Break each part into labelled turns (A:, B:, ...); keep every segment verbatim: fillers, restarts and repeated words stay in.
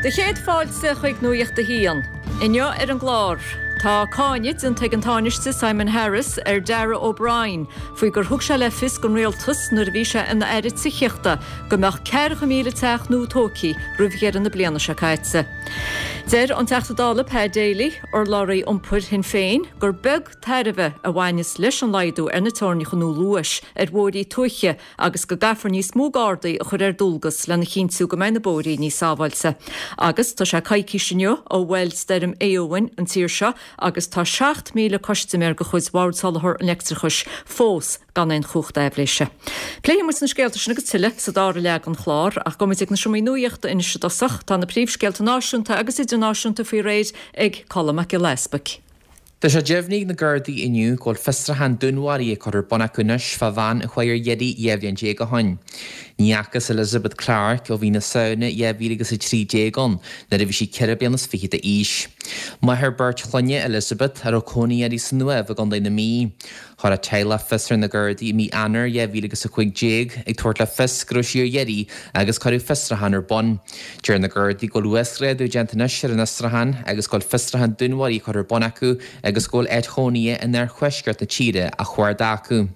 A: De chéad fáilte chuig nuacht a hían. Inne ar an glár. Tá cáinid an teag an táiste Simon Harris ar Dara O'Brien faoi gur thug se le fis go réaltas nuair a bhí se ina airid sa cheachta go meach ceir go míle teach nó tócaí roimhgéar an na bliana se caitse. Deir an teachtadála Pe Daly ar láraí iompur hin féin gur beg teirbheh a bhhainis leis an laidú ar na tornacha nó luais ar bhórí tuiche agus go gafar níos mó gádaí a chur ar dulgas le na chinsú go mena bórí níos sábhailse. Agus tá se caiiciisiineo ó bhfuil steirm éohain an tíir seo agus tá seacht míle costiméir go chuid bhardsalthir an leictrichus fós gan ein chucht éibléise. Pléim mu na scéalta sinna go tiile sa dára leag an chlár ach gomuid na siomí nuíochta in siadasach tá na príomhscéalta náisiúnta agus idirnáisiúnta faoi réid ag Colm Mac Gillespie.
B: Tá sé deimhníigh na gcuirdaí inniu gáil fistrahan dúnmhaí ag chuir bonna cuineis fa bhain a chuir iadí dhéimhíonn dé go hain. Níachas Elizabeth Clark ó bhí na saona dhéimhí agus i trí dégan na bhí sí ceirbeannas fiche a ís. Má ar beirt chluinne Elizabeth ar ó cónaí iadí san nuamh gan na mí. Thar a teile fistar na gcuirdaí mí anar dhéimhí agus a chuig déag ag tuairt le fis grosíor iadí agus chuirú fistrahan ar bon. Deir na gcuirdaí go luasréadú gentanais ar an istrahan agus gáil fistrahan dúnmhaí chuir bon acu agus gáil éid chónaí in ar chuisgart na tíre a chuir dacu.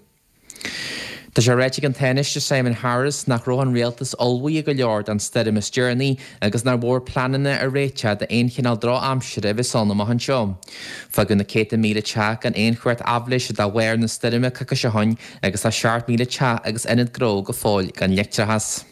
B: Tá sé réite an teniste Simon Harris nach rohan réaltas olbhaí go leor an Steadimus Journey agus nar bhór planana a réite de aon chinál drá amsire bhí sanna mahan seo. Fa go na céta míle teach an aon chuirt ablis a bhhair na Steadime caca se hain agus tá seart míle teach agus inad gró go fáil gan leictrachas.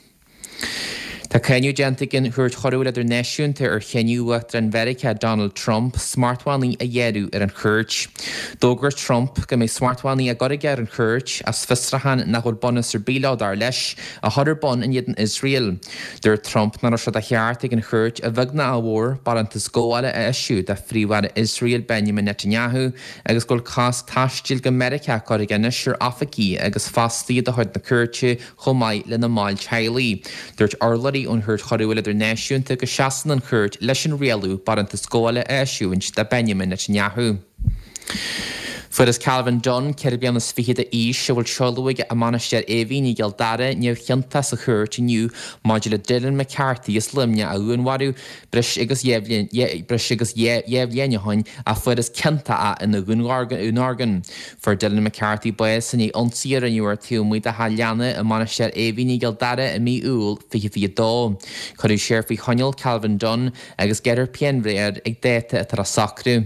B: Tá céinniú gentigin chuirt choirú idir neisiúnta ar cheiniuachtar an Mherica Donald Trump smarthánaí a dhéadú ar an chuirt. Dógur Trump go mé smarthánaí a goraige ar an chuirt as fistrahan nach bhfuil bonus ar bíládar leis a thuidir bon in iad an Israel. Dúir Trump nar se a cheart ag an chuirt a bhagna a bhór barantas góáile a isisiú de phríomhhaire Israel Benjamin Netanyahu agus gúil cás taistil go Merica goraige nisir Afací agus fastaí a chuid na cuirte chomáid le na máil tealaí. Dúirt orlaí ón chuirt choirúil idir neisiúnta go seasan an chuirt leis an réalú barantas góáile a isisiúint de Benjamin Netanyahu. Furas Calvin Dunn ceirbeannas fiche a ís se bhfuil seolúige a manisteir éhí ní geal dara níor chianta sa chuirt inniu máidir le Dylan McCarthy is limne a uanharú bris agus dhéimhléine hain a furas cinnta a ina únargan. For Dylan McCarthy buas san í ionsaíar an uair túmid a haleanna a manisteir éhí ní geal dara a mí úl fiche fi dó. Chorú séir fi choineal Calvin Dunn agus geidir peanréir ag déta a tar a sacrú.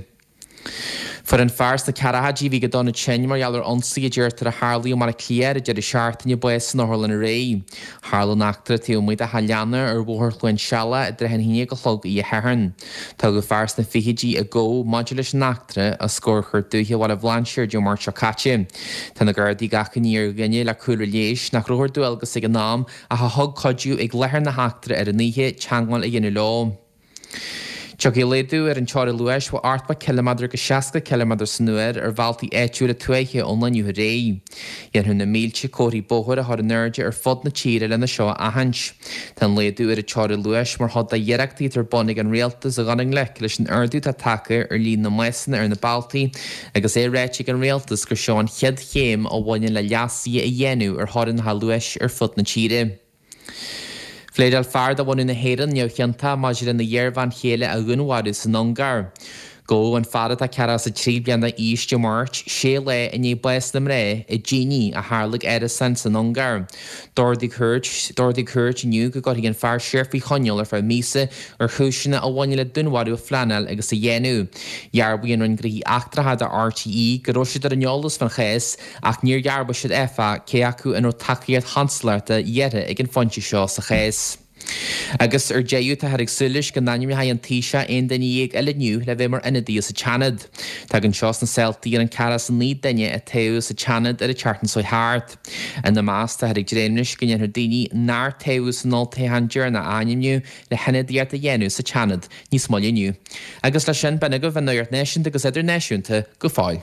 B: For an fars na carahadí bhí go donna tsein mar ealar onsaí a dúirtar a Harlaí ó mar a cléir a deidir seaartainne buas na Harlan a ré. Harlan nachtar túmid a haleanna ar bhór chuin seala a drehan híine go chlog í a hearn. Tá go fars na fihidí a ggó modulis nachtra a scór chur dúthe bhil a bhlainseir dú mar secaite. Tá na ggurdí gachaníir gine le cuara léis nach ruthir dúilgus ag an nám a ha thug codú ag lethar na heachtra ar a níthe teangáil a dhéanú lá. Tugi léadú ar an teáir luais bh artba kilometr go seaca kilometr snuair ar bháltaí éitiúil a tuaiche ónna nniu ré. Iar hunna mílte cóirí bóthir a thar an nerde ar fod na tíre lena seo a hains. Tá léadú ar a teáir luais mar thod a dhearachtaí tar bonnig an réaltas a ganing lech leis an ardú tá take ar lín na meisna ar na baltaí agus é réite an réaltas gur seán chead chéim ó bhaine le leasí a dhéanú ar thorann ha luais ar fod na tíre. Fléadal fear a bhainú na héan neochananta maidir in na dhearbhain chéile a gúnmhaú san Ongar. Go an fada a ceara sa trí bliana ís de Mart, sé le in é buas na ré i Gini a Harlag Edison san Ongar. Dordi Curch, Dordi Curch nniu go got an fear séirfaí choneol ar fear mísa ar chúisina a bhaine le dúnmhaú a flanal agus a dhéanú. Dhearbhaíon an grí achtrahad a R T E go roisiad ar an neolalas fan chéas ach níor dhearba siad efa cé acu an ó takeíad hanslarta dhéire ag an fonti seo sa chéas. Agus ar déú a ag sulis go naim ha an tíise aon daine ag eile nniu le bhéh mar inadí sa Chanad. Tá an seos na Celtaí ar an cara san ní daine a taú sa Chanad ar a chartan soi háart. An na másta ag dréimnis go dhéanú daoine nar taú san noltahan dearna aimniu le henadíart a dhéanú sa Chanad ní smoliniu. Agus le sin benna go bh nuirt neisiúnta agus idir neisiúnta go fáil.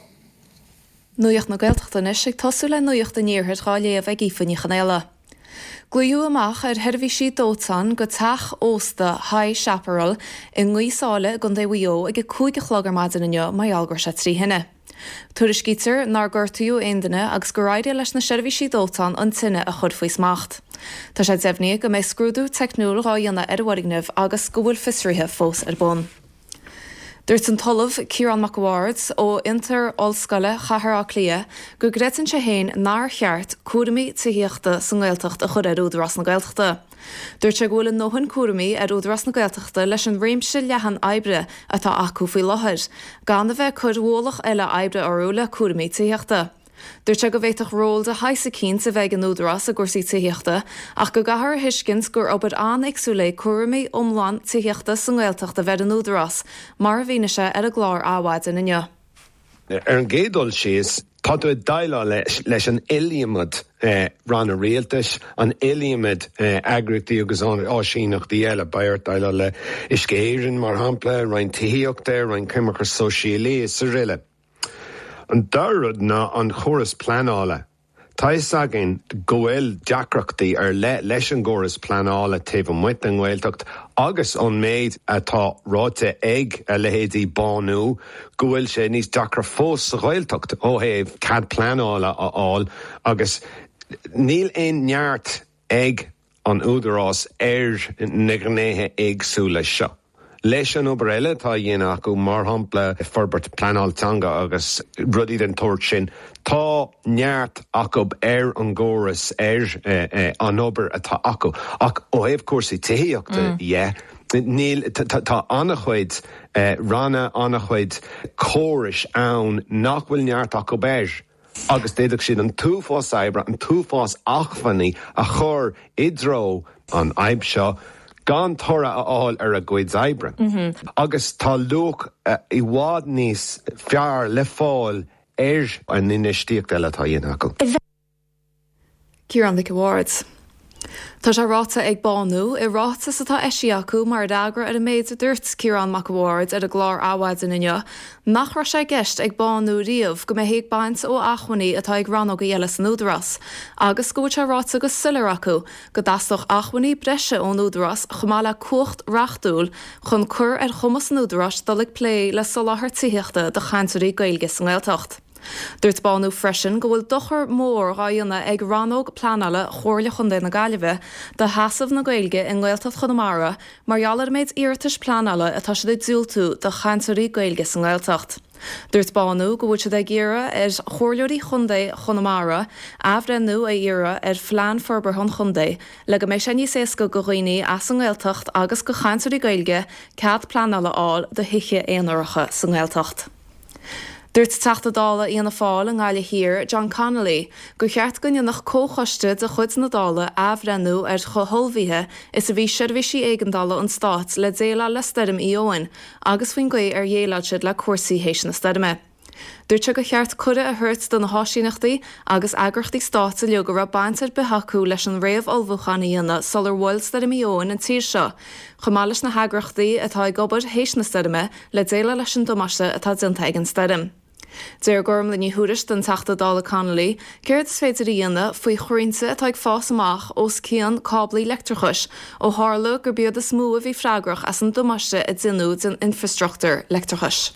C: Nuocht na gailteachta neisig tasú le nuocht a níorthir gáile a bheith ífaní chanéile. Glú amach ar herbhísí dótsan go teach ósta High Chaparral in ngúisáile gon dé bhío ag go cúige chlogar maidin inne mai algur se trí hinne. Tuairis gítar nar gortaíú aondaine agus go raide leis na seirbhísí dótán an tine a chud faoi smacht. Tá sé deimhní go méid scrúdú teicnúil ráíonna ar bhhaighnimh agus go bhfuil fisrithe fós ar bun. Dúirt an talamh Ciarán Mac Awards ó Inter Ollscoile Chathair Lia go greitin sé héin nár cheart cuairmí tííochta san Gaeltacht a chud ar údarás na Gaeltachta. Dúirt sé gúil nóhann cuairmí ar údarás na Gaeltachta leis an réimse leathan oibre atá acu faoi láthair, gan a bheith chud mhólach eile oibre orúla cuairmí tííochta. Dúirt sé go bhhéiteach ról de haisa cín sa bheith an údarás a gcuirsaí tííochta, ach go gahar hiiscint gur obair an agsúla cuairmí omláin tííochta san Gaeltacht a bheith an údarás, mar a bhíne sé ar a glár áhhaid in inne.
D: Ar an gédul síos, tá tú daile leis an éliamad ran a réaltas, an éliamad agrachtaí agus an áisíneachtaí eile bair daile le iscéireann mar hampla, rain tííochta, rain cimachar sosialaí sa riile. An darad ná an chóras planála. Tá is agin gohfuil deacrachtaí ar le leis an chóras planála taobh muid an Gaeltacht agus an méid atá ráite ag a lehéadí banú gohfuil sé níos deacra fós sa Gaeltacht ó héamh cad planála a áil agus níl éon neart ag an údarás ar na gnéthe agsúla seo. Leis an obair eile tá dhéana acu mar hampla forbert planáltanga agus rudí den tóirt sin tá neart acu ar an gcóras ar an obair atá acu ach ó éibh cuasaí tííochta é níl tá annach chuid ranna annach chuid córas ann nach bhfuil neart acu beir agus déadach sin an túfás oibre an túfás achfaní a chur idró an aib seo gan tora a áil ar a gcuid oibre. Mm-hmm. Agus tá luach uh, i bhád níos fear le fáil ar an inistíocht eile tá dhéana acu.
C: Ciarán Mac Awards. Tá sé ráta ag banú i ráta sa tá eisi acu mar dagra ar a méid a dúirt Ciarán Mac Awards ar a glár áhhaid in inne, nach ra sé gceist ag banú riamh go mé héag baint ó achhaní atá ag ranó go dhéile san údarás, agus go se ráta go sulir acu go dastoch achhaní breise ón údarás chumála cuacht rachtúil chun cur ar chumas an údarás dul ag plé le soláthar tííochta de chaintúirí Gaeilge san Gaeltacht. Dúirt banú freisin go bhfuil dochar mór ráionna ag ranóg planala chóirle chun na Gaillimhe de hasamh na Gaeilge in Gaeltacht Chonamara margheallar méid iartas planala atá sé dúiltú de chaintúirí Gaeilge san Gaeltacht. Dúirt banú go bhfuil sé ag iarra ar chóirleirí chundé Chonamara ahrenú a iarra ar phlean forbar chun chundé le go méid sé níos éasca go ghaoine as san Gaeltacht agus go chaintúirí Gaeilge cad planala áil de hiiche éonaracha san Gaeltacht. Dúirt teachtadála íana fáil an gáile hir John Connolly go cheart gonne nach cóchaiste de chud na dála ahrenú ar chothulmhíthe is a bhí seirbhísí éigeandála an stát le déile le stadim íoin agus faoin gaí ar dhéilead siad le cuasaí hééis na stadime. Dúirt se go cheart cuide a thuirt don na háisíneachtaí agus agrachtaí státa le go raibh baintear bethacú leis an réamh olbhúchan íana solar bhil stadim íoin an tír seo, chumálas na hagrachtaí atá ag gobar hééis na stadime le déile leis an domaiste atá dinta ag an stadim. Déir gorm le ní thuúris den teachtadála Connolly, céir is féidir íana faoi chroínsa atá ag fás amach os cían cáblaí leictrachais ó hála gur bead is smú a bhí freigrach as an domaiste a dinú den infrastructúr leictrachais.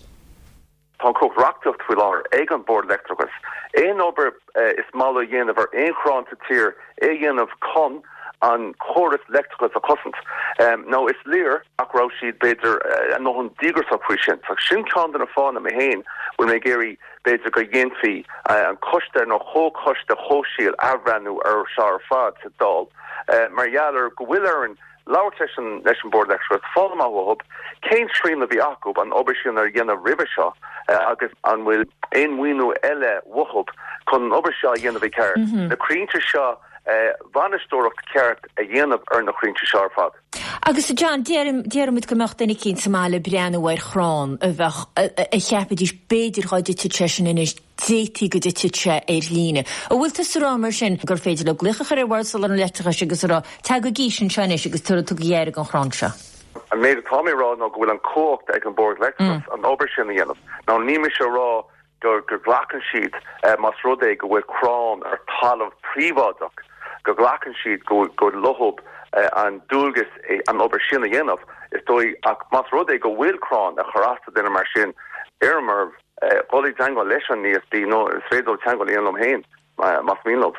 E: Tá cóch reachtacht faoi láir ag an bord leictrachas. Éon obair is mála dhéanamh ar éon chránta tír é dhéanamh con an chóras leictrachas a cosint. Um, no, is lír ach rá siad beidir uh, nó an dígur sa prí sin. Tá sin ceann na fána mé héin bhfuil mé géirí beidir go dhéanfaí uh, an coiste nó chó coiste chóisiil ahrenú ar seár fad sa dál. Uh, mar dheallar go bhfuil ar an láirteis an leis an bord leictrachas fála máthúb, céin sríomh bhí acu an obair sin ar dhéanamh ribhe seo uh, agus an bhfuil éon mhuinú eile wathúb chun an obair seo dhéanamh bhí ceart. Mm-hmm. Na críonte seo bhanistóireacht ceart a dhéanamh ar na críonte seár fad.
F: Agus John, déarmid go mecht denna cinn mála breanúhair chrán a bheith a cheapadís béidir chuide tesin inis détí go ditse ar líne. A bhfuil tas rá mar sin gur féidir le gluchachar ar bhil an letrachas agus rá te go gí sin seis agus tu tú dhéar an chránse.
E: An méid Tommy rá nó go bhfuil an cócht ag an bord leictrachas an obair sin a dhéanamh. Ná níime se rá gur gur ghlachan siad mas rud é go bhfuil chrán ar talamh príomhádach. Go ghlachan siad go go lothúb uh, an dúlgus uh, an obair sin a dhéanamh is dói ach mas rud é go bhfuil crán a charasta duna mar sin ar marmh Goli tango lesson ni is di no sredo tango li anlom hain mas minlop.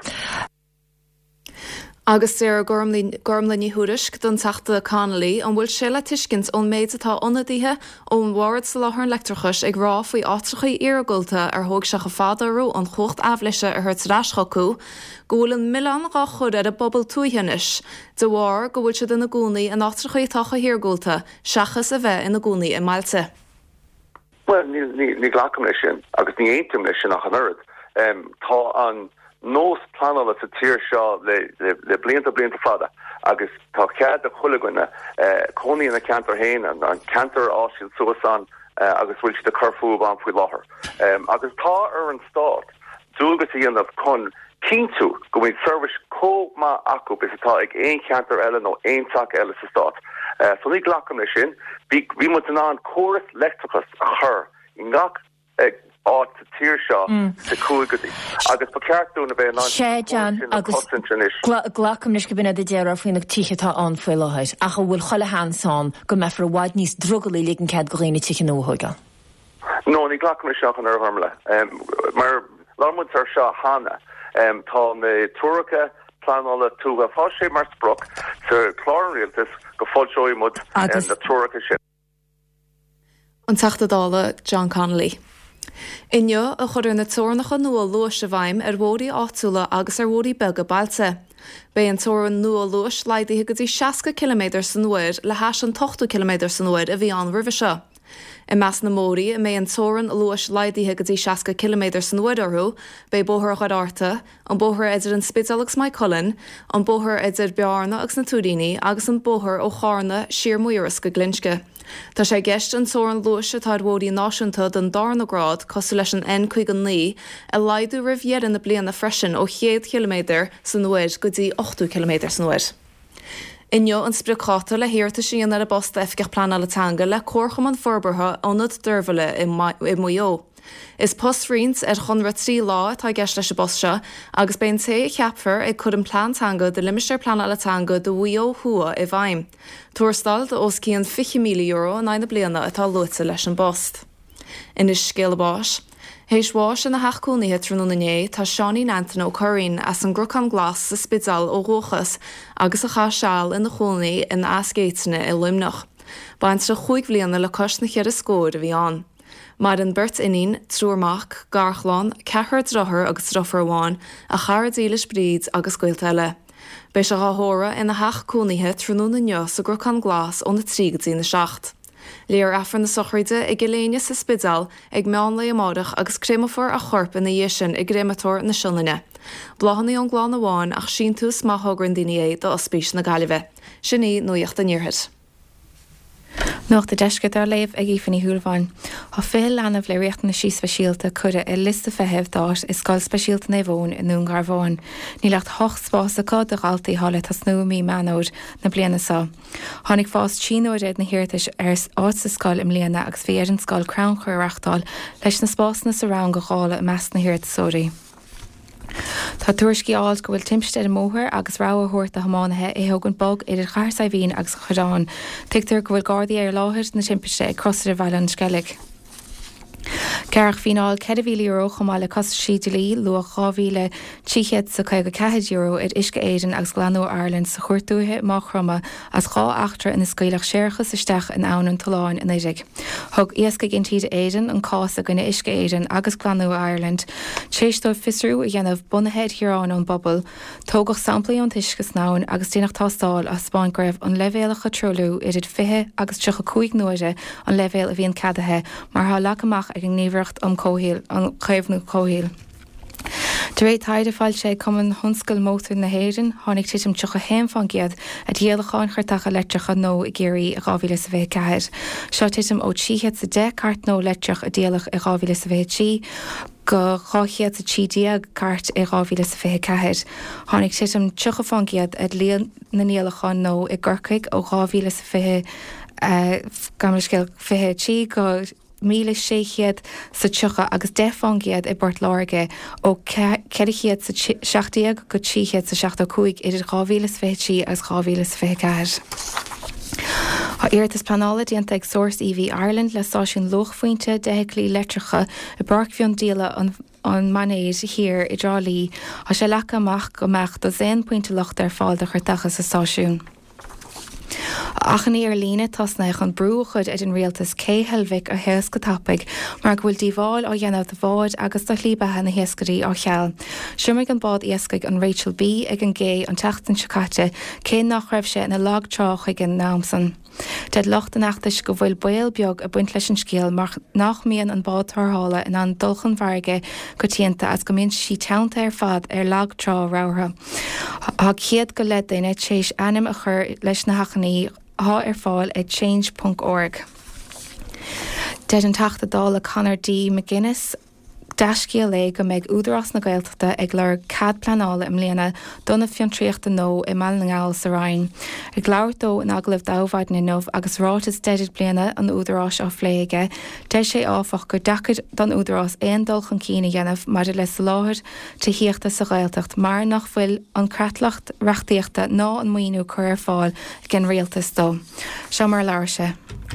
C: Agus sé gormlaní thuúris don teachta Connolly an bhfuil séile tuiscint ón méid atá onadíthe ón bhhard sa láthair leictrachas ag rá faoi átrachaí iaragulta ar thug seach a fádarú an chocht afleise ar thuirt ráischaú, gohfuil milán rá chud ar a bobbal túthanis, de bhhar go bhfuil se den na gúnaí an átrachaí tacha hiargulta, seachas a bheith in na gúnaí i Mailte.
E: Well, ní glacam lei sin, agus ní éintim lei sin nach an urd. Tá an nós planala sa tír seo le, le, le blianta blianta fada, agus tá cead a chuliganna uh, coní na cantar hain an, an cantar áisiil suasan uh, agus bhfuil si de curfú ban fwy láthair. Um, agus tá ar an stát, dúlgus í anamh chun cíntu go bhfuil service có má acu bis atá ag éon cantar eile nó éon tac eile sa stát. Uh, so ní glacam lei sin, bhí mu an an choras leictrachas a chur i ngach ag áit sa tír seo sa cúigadaí. Agus pa ceartú na bheith ná
F: sé Jan agus glacam leis go bine de déar faoinach tíchatá an foiil láthid a go bhfuil chola háán go me far bháid níos drogalí lí an cead go réine tícha nóthga.
E: No, ní glacam leis seach an ar harmla. Mar lámud ar seo hána tá na túracha planála túga fá sé mar spruch sa chláran rialtas go fáil seoimid na túracha sin.
C: An teachtadála John Connolly. Inneo a chuir na tóirnacha nua luas a bhaim ar bhódaí áitiúla agus ar bhódaí belga bailte. Bé an tóran nua luas leidaithe go dtí seiasca kilometr san uair le heas an tochtú kilometr san uair a bhí an ribhe seo. I meas na mórí a mé an tóran luas leidaithe go dtí seiasca kilometr san uair orthú, bé bóthir chuid áirta, an bóthir idir an Spitalagus Mai Cullen, an bóthir idir Bearna agus na Túdaoine agus an bóthir ó Charna Siar Muiras go Glinske. Tá sé gceist an tóran luas atá bhódaí náisiúnta don darna grád cosú leis an en chuig an lí a laidú rihhéan na bliana freisin ó chéad kilometr san uair go dtí ochtú kilometr san uair. Inneo an spricáta le hirirta sin ar a bosta efgach planalatanga le córcham an forbartha ónad d'urbhile i Muyo. Is postríns ar chunra trí lá tá gceist leis a bosta agus ben té cheapfar ag chud an plantanga de limisteir planalatanga do Muyo thua i bhaim. Tuairstal de os cían fiche míle euro an aina bliana atá luite leis an bost. Inis scéalabáis, héis bháis in na heachcúnaithe trúnané tá Seaní Nantan ó Corín as an gruchan glas sa spidal ó Rochas agus a cha seall in na chónaí in ascéitena i Lumnach. Baint sa chuig bliana le cos na chead a scóir a bhí an. Mar an burt inín, trúrmach, garchláin, cethir drothir agus drofarháin a char dílis bríd agus gcuilteile. Bei se ráthóra ina heachcúnaithe trúna neo sa gruchan glas ó na trígadtí na seacht. Léar affar na sochraide ag giléine sa spidal ag meán le amádach agus crémafor a chorp in na dhéisin ag grématór na sionlaine. Blahannaí an gláán amháin ach sin tús maithógran daine é do ospís na Gaillimhe. Sinní nuíocht an níorthaid.
G: Nach de deisgad ar léibh ag ífanní thuúlháin. Tá fé lenamh le réachtain na sí speisialta chuide i lista fehebh dáis is sáil speisialta na bhón in nún garbháin. Ní lecht hocht spás a cad a gáiltaí hála tá snúí menóid na bliana sa. Tháinig fás tíóid na hirirtais ar áit sa sáil im líana agus bhí ar an sáil crown chuirachtáil leis na spásna sa rang go chála a meas na hirirta sóirí. Tá tuairiscí áil go bhfuil timpiste móthir agus ráthúirt a hamánathe é thugann bog idir chairsa bhín agus chudáin. Tuigtar go bhfuil gádaí ar láthir na timpiste ag crosir a bhile an sceilg. Cearach fínáil cead euro chomáile cos sídulí lu gáhíle tíchead sa chuig cead euro ar isce éidir agus glanú Ireland sa chuirtúthe má chroma as gá achtar ina scailech séirchas isteach in ann taláin in éidir. Thug iasca gin tíad éidir an cás a gine isce éidir agus glanú Ireland. Téistó fisrú a dhéanamh bunahead hiráin an bobbal, tógach samplaí an tuiscas nán agus tíanaach tástáil a Spáin greibh an levéalacha trolú idir fithe agus tucha cuaig nuaide an levéal a bhíon cadathe mar há lachamach ag an níomhreacht an cóhéal an chaimhnú cóhéal. De réit taide fáil sé cum an thunscail mótar na héireann, tháinig tiitim tucha héimfán giad a dhéalacháin chuirteach a leitreacha nó i géirí a gábhíle sa bheith ceir. Seo tiitim ó tíchead sa de cart nó leitreach a déalach i gábhíle sa bheith tí, go cháchiad a tídíag cart i gábhíle sa bheith ceir. Tháinig tiitim tucha fán giad a líon na níalacháin nó i gcorcaig ó gábhíle sa bheith gamriscéil bheith tí go míle séchiad sa tucha agus defángiad i bort láige ó ceirichiad sa seachtaíag go tíchiad sa seachta cuaig idir gábhíle fétí agus gábhíle fé ceir. Tá iartas planála déanta ag Source E V Ireland le stáisiún lochfuointe de lí letricha i barcmhion díala an an manéid hir i drálí a sé lecha amach go meach do zén pointe locht ar fáil de chuirtachas sa stáisiún. Achan ar lína tasna an brúchud ag an rialtas cé helvic a heas go tapig, mar bhfuil díháil á dhéanamh de bháid agus do chlíbathe na héascarí á cheall. Siúmig an bád iascaig an Rachel B ag an gé an teachtain sicate, cé nach raibh sé na lag trách ag an námsan. Dead locht an achtais go bhfuil bail beag a buint leis an scéal mar nach mííon an bád tarthála in an dulchan bharge go tianta as go míonn sí teanta ar fad ar lag trá rátha. Tá chiad go le daine tééis anim a chur leis na hachanaí há ar fáil ag change dot org. Dead an tata dála Conor D. McGuinness Dascia le go méid údarás na Gaeltachta ag leir cad planála im léana donna fion tríochta nó i mal na ngáil sa Rhein. Ag leirtó in aglah dámhaid na nómh agus rátas deidir bliana an údarás á phléige, de sé áfach gur dacad don údarás éon dulchan cína dhéanamh mar le sa láthir tííochta sa Gaeltacht, mar nach bhfuil an creatlacht reachtaíochta ná an muoinú chur ar fáil gin rialtas dó. Seo mar leir se.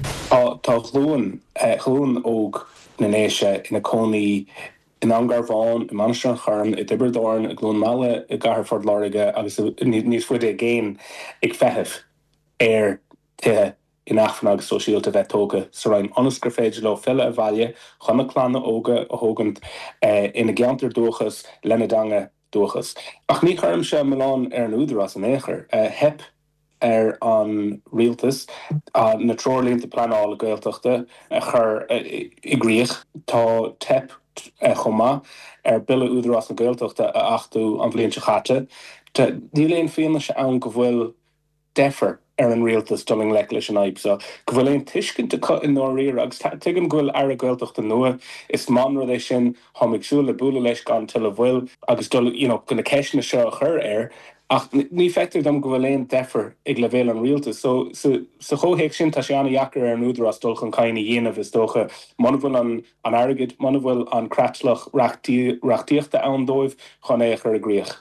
H: Tá chlún chlún óg na néise ina cónaí in angar bháin i Manchester charm i Dibberdáin a glún mala i Garford láige agus níos fuide géin ag fetheh ar tuthe in achfan agus sosiálta bheittóga sa rain anasgur féidir le fille a bhaile chuna chlána óga a thugant ina gceantar dúchas lena danga dúchas. Ach ní chuirm se Milán ar an údarás an éair hep ar an rialtas uh, na trolínta planála Gaeltachta a chur i gríoch tá tep uh, chomá ar bille údarás na Gaeltachta a achtú an bhliain se chatte. Ní léon féanna se ann go bhfuil defer ar an rialtas doling le leis an aib. So go bhfuil éon tuiscinnta cut in nóirí agus tuigim gohfuil ar a Gaeltachta nua is manra é sin thomigsúla búla leis gan til a bhfuil agus dul you know, gona ceisna seo a chur ar ach ní fector dom go bhfuil éon defer ag le bhéil an rialtas. So sa chóhéic sin tá sé anna dheacar ar an údarás dulchan caiinna dhéanamh is dócha mana bhfuil an an airgid, mana bhfuil an creatlach reachtaíochta ann dóibh chun é a chur a gríoch.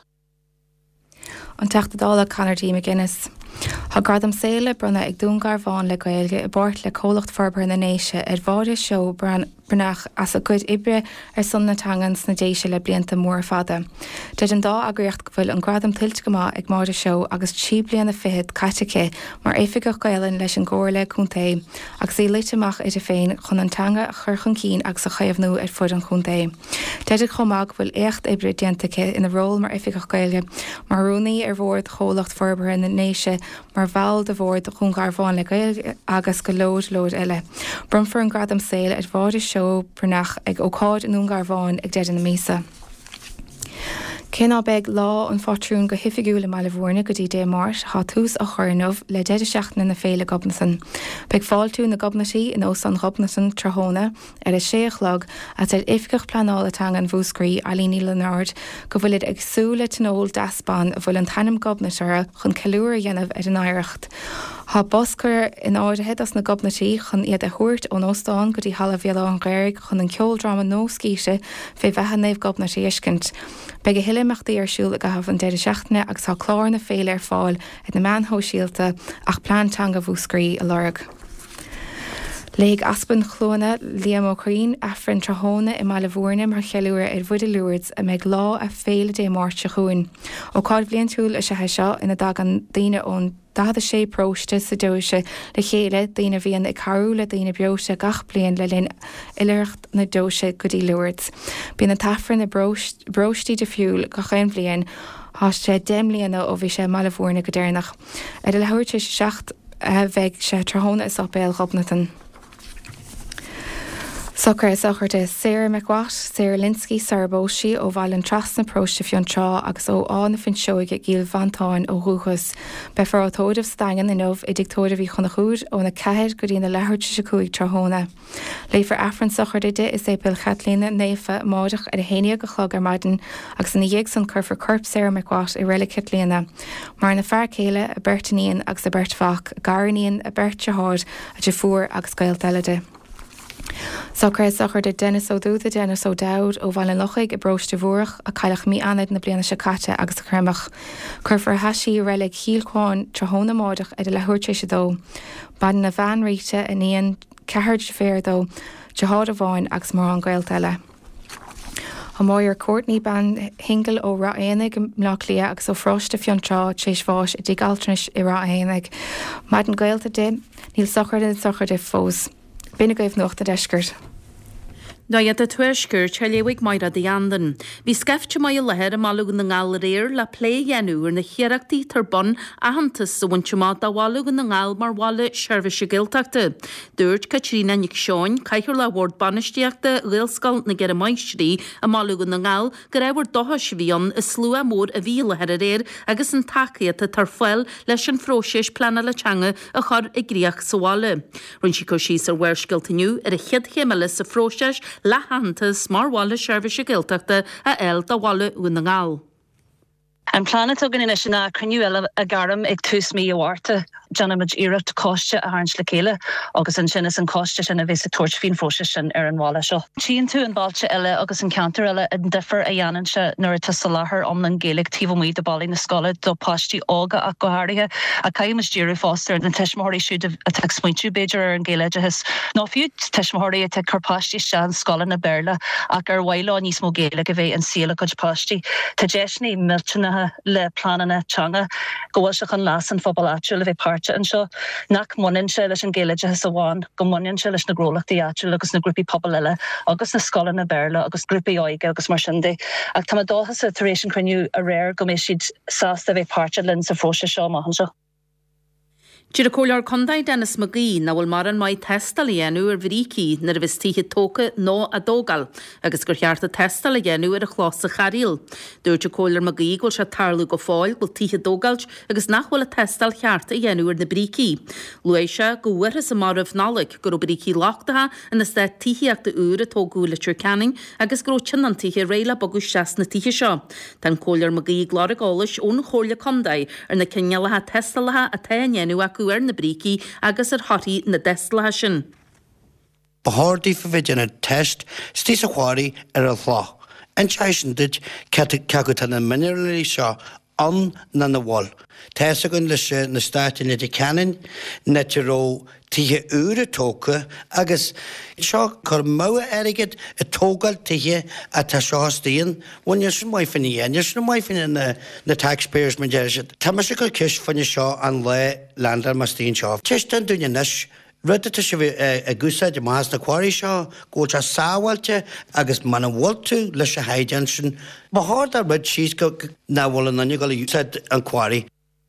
G: An teachtadála Conor D. McGuinness. Tá gradam saoile bruna ag dúngar bháin le Gaeilge i bpáirt le cólacht forbar na néise ar bháide seo brunach as a gcuid ibre ar son na tangans na déise le blianta mór fada. Deid an dá agraíocht go bhfuil an gradam tilt go má ag máide seo agus tí bliana fihead caitice mar éifigh Gaeilin leis an ggóir le chuntaí agus é leiteach idir féin chun an tanga a churchan cín agus a chaamhnú ar fud an chuntaí. Deid chomag bhfuil écht ibre diantacha ina ról mar éifigh Gaeilge mar rúnaí ar bhórd chólacht forbar na néise mar bhil de bhór de chun gar bháin le Gaeilge agus go lód lód eile. Brumfar an gradam saoile ar bháide seo brunach ag ócáid in úngar bháin ag dead in na mísa. Cinná beag lá an fátrún go hifigiúla meile bhórna go dtí dé máirt há tús a chuirnmh le dead seachna na féile gobnasan. Beag fáil tú na gobnatí in os an gobnasan trthóna ar a séochlag a tar ifigach planála tang an bhúscrí Alíní Leonard go bhfuil ag súla tinóil daspan a bhfuil an tanam gobnatar chun ceúir dhéanamh ar an éireacht. Tá boscar in áirithe as na gobnatí chun iad a thuirt ó nóstáin go dtí hala bhéala an gcéirg chun an ceoldrama nó scíise fé bheithe naomh gobnatí iscint. Beag a hiileachtaí arsúil a gahabh an deidir seachna agus tá chlár na féile ar fáil ag na meanthóisialta ach plantanga bhúscrí a lorg. Léig aspan chlóna Liam O'Creen afran trahóna i meile bhórna mar cheúir ar bhuide Lourdes a meid lá a féle dé máirte chuin. Ó cád blion túil a sethe seo ina dag an daine ón dada sé próiste sa dóise le chéile daine bhíon i carúla daine breose gach blion le linn iirecht na dóise go dtí Lourdes. Bíon na tafran na bróistí de fiúil go chéin blion há sé déimlíonna ó bhí sé meile bhórna go déirnach. Ar le thuirte seach bheith sé trahóna is opéil gobnatan. Sochar is ochirte Sarah McWatt, Sarah Linsky, Sarah Boshi ó bhail an tras na próiste fion trá agus ó ána fin seoige gíl vantáin ó rúchas. Be far ótóideh stangan in óh i dictóide bhí chuna chúd ó na ceir go dtína lethirte se cúig trthóna. Léifar afran sochar ide is é bil chatlína néfa máideach ar a héine go chlog ar maidin agus na dhéag san chur for corp Sarah McWatt i réile citlína. Mar na fear céile a bertaníon agus a bertfach, garaníon a bertte háid a de fuair agus gail deilide. Soccer soccer de Dennis ó dúta Dennis ó Dowd ó bhhail an lochaig i broiste bhuach a chailech mí anad na bliana se caite agus a chrémach. Curfar hasí rélig hílcháin trahóna mádach a de lethúirte se dó. Baden na bhean rite a níon cehaird fér dó dehád a bháin agus mar an gail eile. Hamáir Courtney ban hingal ó ra énig mlach lia agus ó frosta fiontrá tréis bháis i dig altris i ra énig. Mad an gailta de, níl sochar den sochar de fós. Bina gaibh nuachta deisgurt.
I: Da iad a tuaisgur te léigh mair a dhéandan. Bhí scefte mai lehead a malúgan na ngáil réir le plé dhéanú ar na chiaachtaí tar bon a hantas sa bhaintse má da bhálugan na ngáil mar bhála seirbhise gilteachta. Dúirt Catriona Nic Seán caiithir le bhór banisteachta réalscailt na gur a maistrí a malúgan na ngáil go raibhar dothas bhíon is slú a mór a bhí lehead a réir agus an tacaíta tar foiil leis an phróisis plana le teanga a chur i gríoch sa bhála. Rún si cosís ar bhuirsciltaniu ar a chiad chéimele sa phróisis le hantas mar bhála seirbhise gilteachta a eil dá bhála uan na ngáil.
J: An plana tugan in isina cruniú eile a garam ag tús mí bhharrta Janamid iirecht coiste a hains le céile agus an sin is an coiste sin a bhís a tuairt fín fóise sin ar an bhála seo. Tíon tú an báilte eile agus an counter eile an differ a dhéanann se nuair a tusa láthair om an Gaelic tíomh muid a bailí na scoile do páistí ága a gothairithe a caiim is Jerry Foster an teismthirí siúd a te smuintú Beiidir ar an Gaeilidechas. Nó fiú teismthirí a te chu páistí se an scoile na Berla ach ar bhaile níos mó Gaelic a bheith an síla chuid páistí. Tá deisnaí miltúnathe le planana teanga go bhfuil se chun las an phobal áitiúil a bheith páirte an seo nach muinn se leis an Gaeilidechas a bháin go muinn se leis na grólaachtaí áitiúil agus na grúpi pobal eile agus na scoile na Berla agus grúpi óige agus mar sin dé. Ach tá dóthas a tar éis an cruniú a réir go mé siad sásta bheith páirte linn sa phróise seo maithan seo. Tír a cólar condaid Dennis McGee na bhfuil mar an mai testal dhéanú ar bhrící nar a bhís títhe tóca nó a dógal, agus gur cheart a testal a dhéanú ar a chlás a charíil. Dúirt a cólar McGee ghfuil se tarlú go fáil bhfuil títhe dógalt agus nachhfuil a testal cheart a dhéanú ar na brící. Luéise go bhuiras a mar ah nálaigh gur ó brící láchtatha in is de títheachta úr a tógúla Canning agus gur ó tin an títhe réile bogus seas na títhe seo. Tá cólar McGee glár a gális ón chóirla condaid ar na cinnealathe testalathe a ta dhéanú a ar na brící agus ar thotaí na deislathe sin.
K: Bhárdaí fa bheith na test stís a chláirí ar a chlá. An teisiintid ceagat na mineralí seo an na na bháil. Tees a gon leis na státainna de Canning na tiró títhe úra tóca agus seo chur móa airigid a tógal títhe a tá seostaíon bhaine sin mai fanna dhéanaar sin mai fanna na na taxpayers man deir. Tá mar se go cis fanne seo an le landar mas tíon seo. Teist an dúine nes rudde se bh a gúsa de más na cuairí seo ggóte sáhailte agus man bhilú leis a haidean sin. Bthir ar bud síos go náhla na go úsad an cuairí.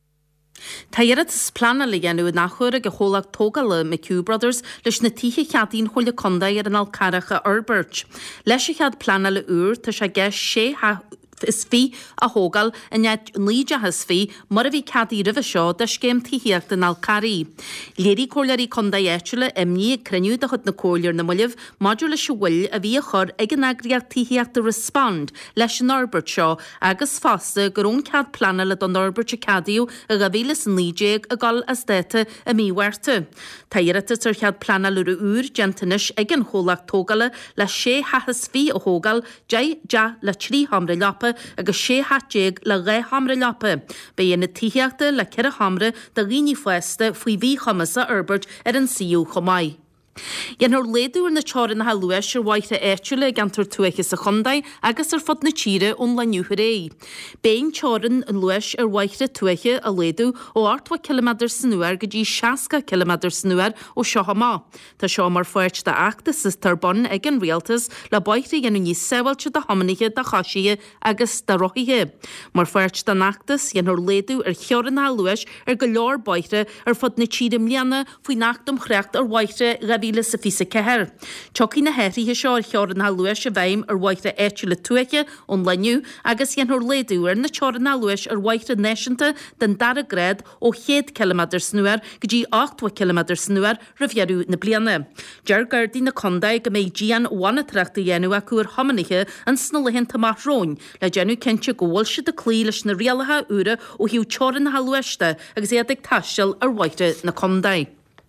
I: Tá iad is plana le dhéanú nachhuiir a go cholaach tógala McHugh Brothers leis na títhe cheadaín chola condaid ar an alcaracha Albert. Leis a chead plana le úr tá se gceis sé is fí a hógal in líide has fí mar a bhí cadí rih seo de scéim tííocht an alcarí. Léirí cólarí condaid éitiúile imní cruniú a chud na cóir na muileh maidir le sehfuil a bhí a chur ag an agriacht tííocht a respond leis an Albert seo agus fásta gurún cead plana le don Albert a cadíú a ga bhíle san líideag a gáil as déite a míhuirte. Tá iireta tar chead plana le úr gentanis ag an cholaach tógala le sé hachas fí a hógal de de le trí hamra lepa agus sé hatéag le ré hamra lepa. Ba dhéana tííochta le ceir a hamra de rií foiiste faoi bhí chamasa Albert ar an siú chomáid. Dhéannar léadúir na teáin na luis ar bhaite éitiúile gantar tuaiche sa chundaid agus ar fod na tíre ón leniu ré. Béin teáin an luis ar bhaite tuaiche a léadú ó áha kilometr sanúar go dtí seaca kilometr sanúar ó seohamá. Tá seo mar foiirt de achtas is tarbon ag an rialtas le baite dhéanú ní sehailte de hamanige de chaisiige agus de roiithe. Mar foiirt de nachtas dhéannar léadú ar chearan na luis ar go leor baite ar fod na tíre mliana faoi nachdom chreacht ar bhaite bhíle sa fisa ceir. Chocí na heirithe seo ar chearan na luis a bhaim ar bhaite éitiúile tuaiche ón leniu agus dhéannar léadúir na tearan na luis ar bhaite néisianta den dara gréad ó chéad kilometr sanúar go dtí ácht kilometr sanúar rahhearú na bliana. Dear Gardaí na condaid go méid dían bhaine trachta dhéanú acu ar hamanige an snolahénta marróin le déanú cinnte go bhfuil siad a clí leis na rialathe úra ó hiú tearan na luiste agus éad ag taisteal ar bhaite na condaid.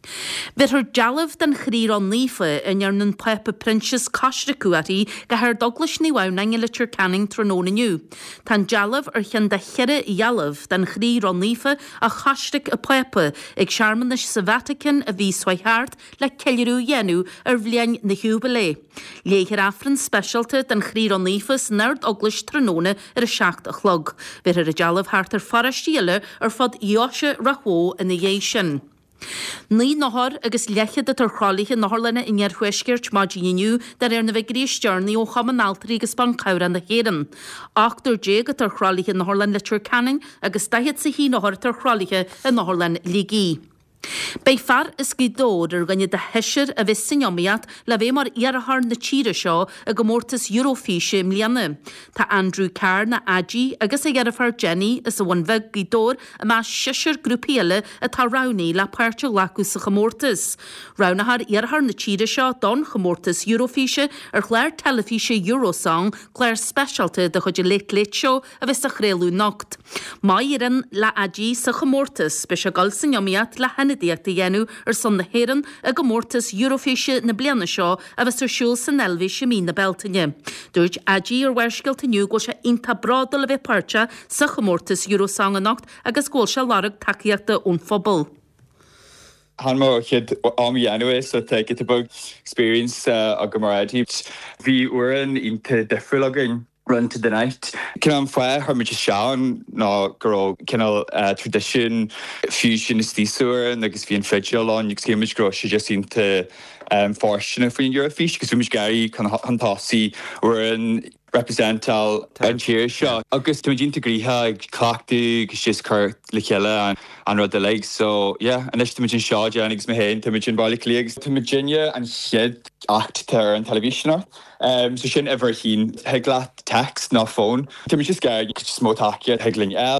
I: Bit her jalaf den chrír an lífa in ar nun pepe Princess Costracuatí go her Douglas ní waun Litcher Canning trónoniu. Tan jalaf ar chan de chere jalaf den chrír an lífa a chastrik a pepe ag Charmanis sa Vatican a ví swaihart le kellerú yenu ar vlian na jubilé. Léger afran specialte den chrír an lífas nerd Douglas trónone ar a seacht a chlog. Bit her a jalaf hart ar farastíle ar fod Iosha Rahó in the Yation. Ní nohar agus lechad a tar chráliche noharlenne in ar chuisgeirt má díniu dar ar na bheith grístearnaí ó chaman altarí agus ban cawr an na chéan. Achtar dé a tar chráliche noharlan Litcher Canning agus dahiad sa hí nohar tar chráliche a noharlan ligí. Bei far is gydód ar gynnu de hesir a fys syniomiad le fe mar iarahar na tíre seo a gomórtas Eurofíse mlianne. Ta Andrew Carr na Agi agus a iarafar Jenny is a wan veg gydód a ma sisir grúpiele a ta rauni la puerto lacus a gomórtas. Raunahar iarahar na tíre seo don gomórtas Eurofíse ar chléir telefíse Eurosong chléir specialte de chud leit leit seo a fys a chréilú nocht. Ma iran la Agi sa gomórtas bys a gal syniomiad la henne diaachta dhéanú ar son na héan a gomórtas Eurofíse na bliana seo a bheits ar siúl san elvi se mí na beltaine. Dúirt Agi ar wersgiltaniu go se inta bradal a bheith páirte sa gomórtas Eurosong an nacht agus ggóil se larag takeíachta ón phobal.
L: Han mo kid am anyway, so take it about experience uh, a gomaradi. Vi uren into defrulaging run to the night. Can am fa her much Sean no girl can uh, tradition fusion is the sewer and like being fragile on you can much grow she just seem to um fortune for your fish because much Gary can hantasi or in represent al and cheer shot August to integriha clockty just cart likella and and rod the legs so yeah and this to imagine Shaw Jennings my hand to imagine Barley legs to Virginia and shed act terror and television um so shouldn't ever seen heglat text no phone to me just guy you could just mo talk yet hegling el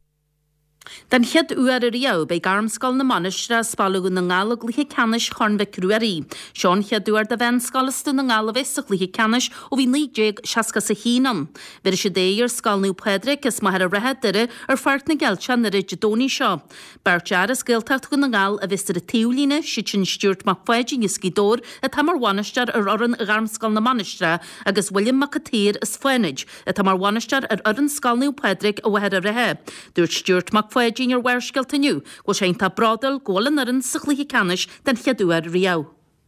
I: Den chiad uar a riau bei garmsgal na manistra spalug na ngalog liche canis chornve cruari. Sean chiad uar da venskalstu na ngalog vesach liche canis o vi nidjeg shaska sa hínam. Vir se déir skal nu Pedrick is ma her a rehedere ar fart na gelcha na rigidoni seo. Bertjar is giltacht gun na ngal a vistir a tiwline sichin Stuart McFedging is gidor a tamar wanistar ar oran garmsgal na manistra agus William McAteer is fenage a tamar wanistar ar oran skal nu Pedrick a waher a rehe. Dúirt Stuart McFedging ar wersgiltaniu, go sé ta bradal gólan ar an sichlíhi canis den chiadúar riau.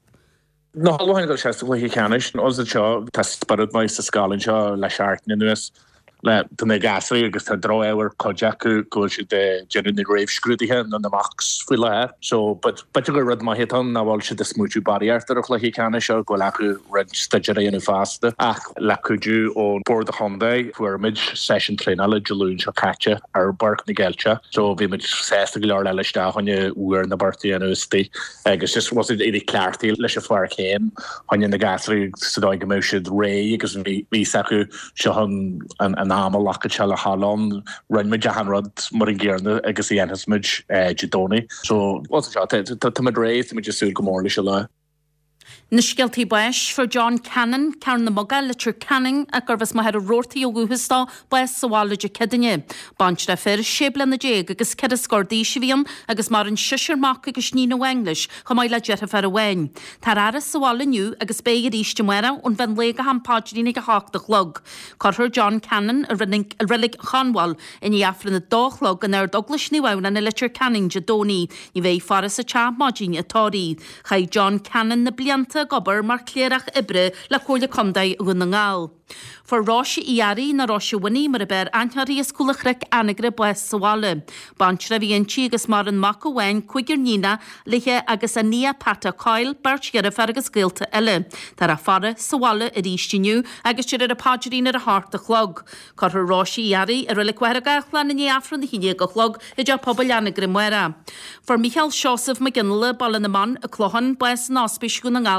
M: No halhain go sichlíhi canis, os a seo test barad mai sa scalin seo le seart na nuas le dyn gasri agus ta dro ewer kojaku go si de genuine rave scrutithe na na max fwyla her. So, but but go rud ma hitan na wal si de smoochu body after of like can show go laku red stagere in faste. Ach lakuju on board the Hyundai where mid session train alle jaloon cho catcha ar bark na gelcha. So vi mid sesta glar le sta han je uer na barti an usti. Agus just was it edi clarity le se far came han je na gasri so go motion ray agus vi vi saku shohan an an am lacha chala halon run me jahan rod moringerne agus ianhas mid jidoni. So what's it to to madrid to just go more lishala.
I: Nisgeltí buis for John Cannon, Cairn na Moga, Litcher Canning, a gurfas ma had a rorti o guhustá, buis sawala de kedinye. Banch da fer shebla na jeg, agus keda scordi shivian, agus mar an shisher mak agus nina English, chamai la jetta fer a wen. Tarara sawala new, agus beigir ishtimwera, un ven lega ham pagini ga hak de glug. Carter John Cannon, a relic Hanwal, in yafrin the dochlug, and er Douglas new and a Litcher Canning jadoni, ni vei faris a cha magin a tori. Chai John Cannon the blianta gobar mar cléirach ibre le cóla comdaí gun na ngáil. For Roshi Iari na Roshi Winnie mar a ber anthari esculachrec anagre bues sawale. Banchra vienchi agus mar an mac wen cuigir nina liche agus a nia pata coil barchgere fergus gilte elle. Tar a fare sawale a ristinu agus chir a pagerin ar a hart a chlog. Cor her Roshi Iari a reliquera gachlan in afron the hinia go chlog e ja pobl anagre mwera. For Michael Shosef McGinley ball in the man a clohan bues naspish gun ngal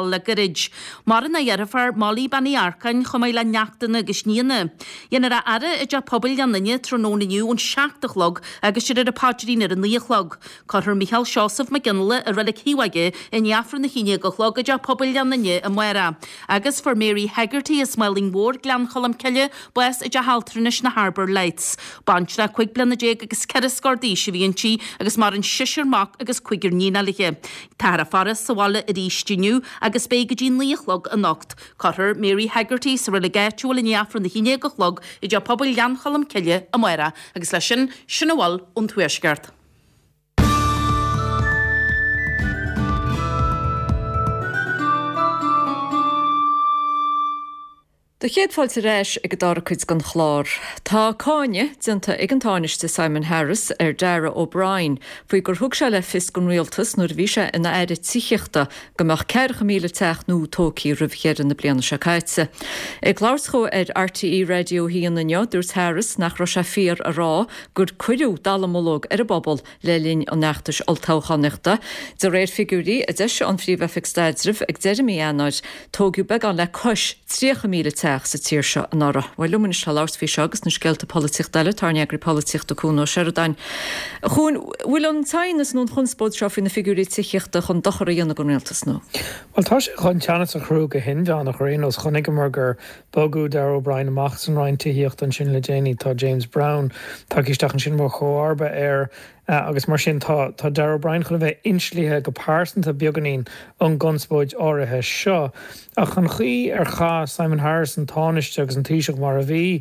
I: le gorid. Mar na dhearfar Molly Banny Arcain chumé le neachtainna agus níana. Dhéanaar a ara i d pobl leannaine trónóniu ón seachtachlog agus siad ar a páidirín ar an líochlog. Carthar Michael Seosaf McGinley a rilig híwaige in neafran na híine gochlog a d pobl leannaine a muera. Agus for Mary Haggerty a Smiling Ward glan cholam celle bues i d haltrinis na Harbour Lights. Banchna chuig blana déag agus ceras scordí si bhíon tí agus mar an sisir mac agus chuigur nína liche. Tara faras sawala a rístiniu agus bégadín líochlog a nocht. Carthar Mary Haggerty sa riligéitiúil in neafran na híine gochlog i d pobl lean cholam celle a muera agus lei sin sinahil ón tuaisceart.
A: De chéadfáilte réis ag dá chuid gan chlár. Tá cáine dinta ag an táiste Simon Harris ar Dara O'Brien, faoi gur thug se le fis gon rialtas nuair bhí se ina éidir tíochta gomach ceir míle teach nó tóí rubhchéad na bliana se caiitse. Ag láirscho ar R T E radio híon na dúirt Harris nach ra se fír a rá gur cuiú dalamológ ar a bobbal le lín an neachtas altáchanachta. De réir figurí a deise an phríomhefik staidirh ag deirmí anáid tógiú be an le cois tríocha míle teach sa tíir se an ára. Bhil lumin se láirt fí agus na sceilta politiach deile tarneagri politiach do cún ó Sheridan. Chún bhfuil an tainas nún chunspód seo fin na figurí tíochta chun dochar a dhéanana go réaltas nó.
N: Well tá chun teannas a chrú go hin deannach réos chunig mar gur bogú Dara O'Brien amach san rain tíocht an sin le déine tá James Brown tá isteach an sin mar choarba ar Uh, agus mar sin tá tá Dara O'Brien chun bheith inslíthe go pásanta beganín an gunspóid áirithe seo. A chun chuí ar cha Simon Harris an táiste agus an tíiseach mar a bhí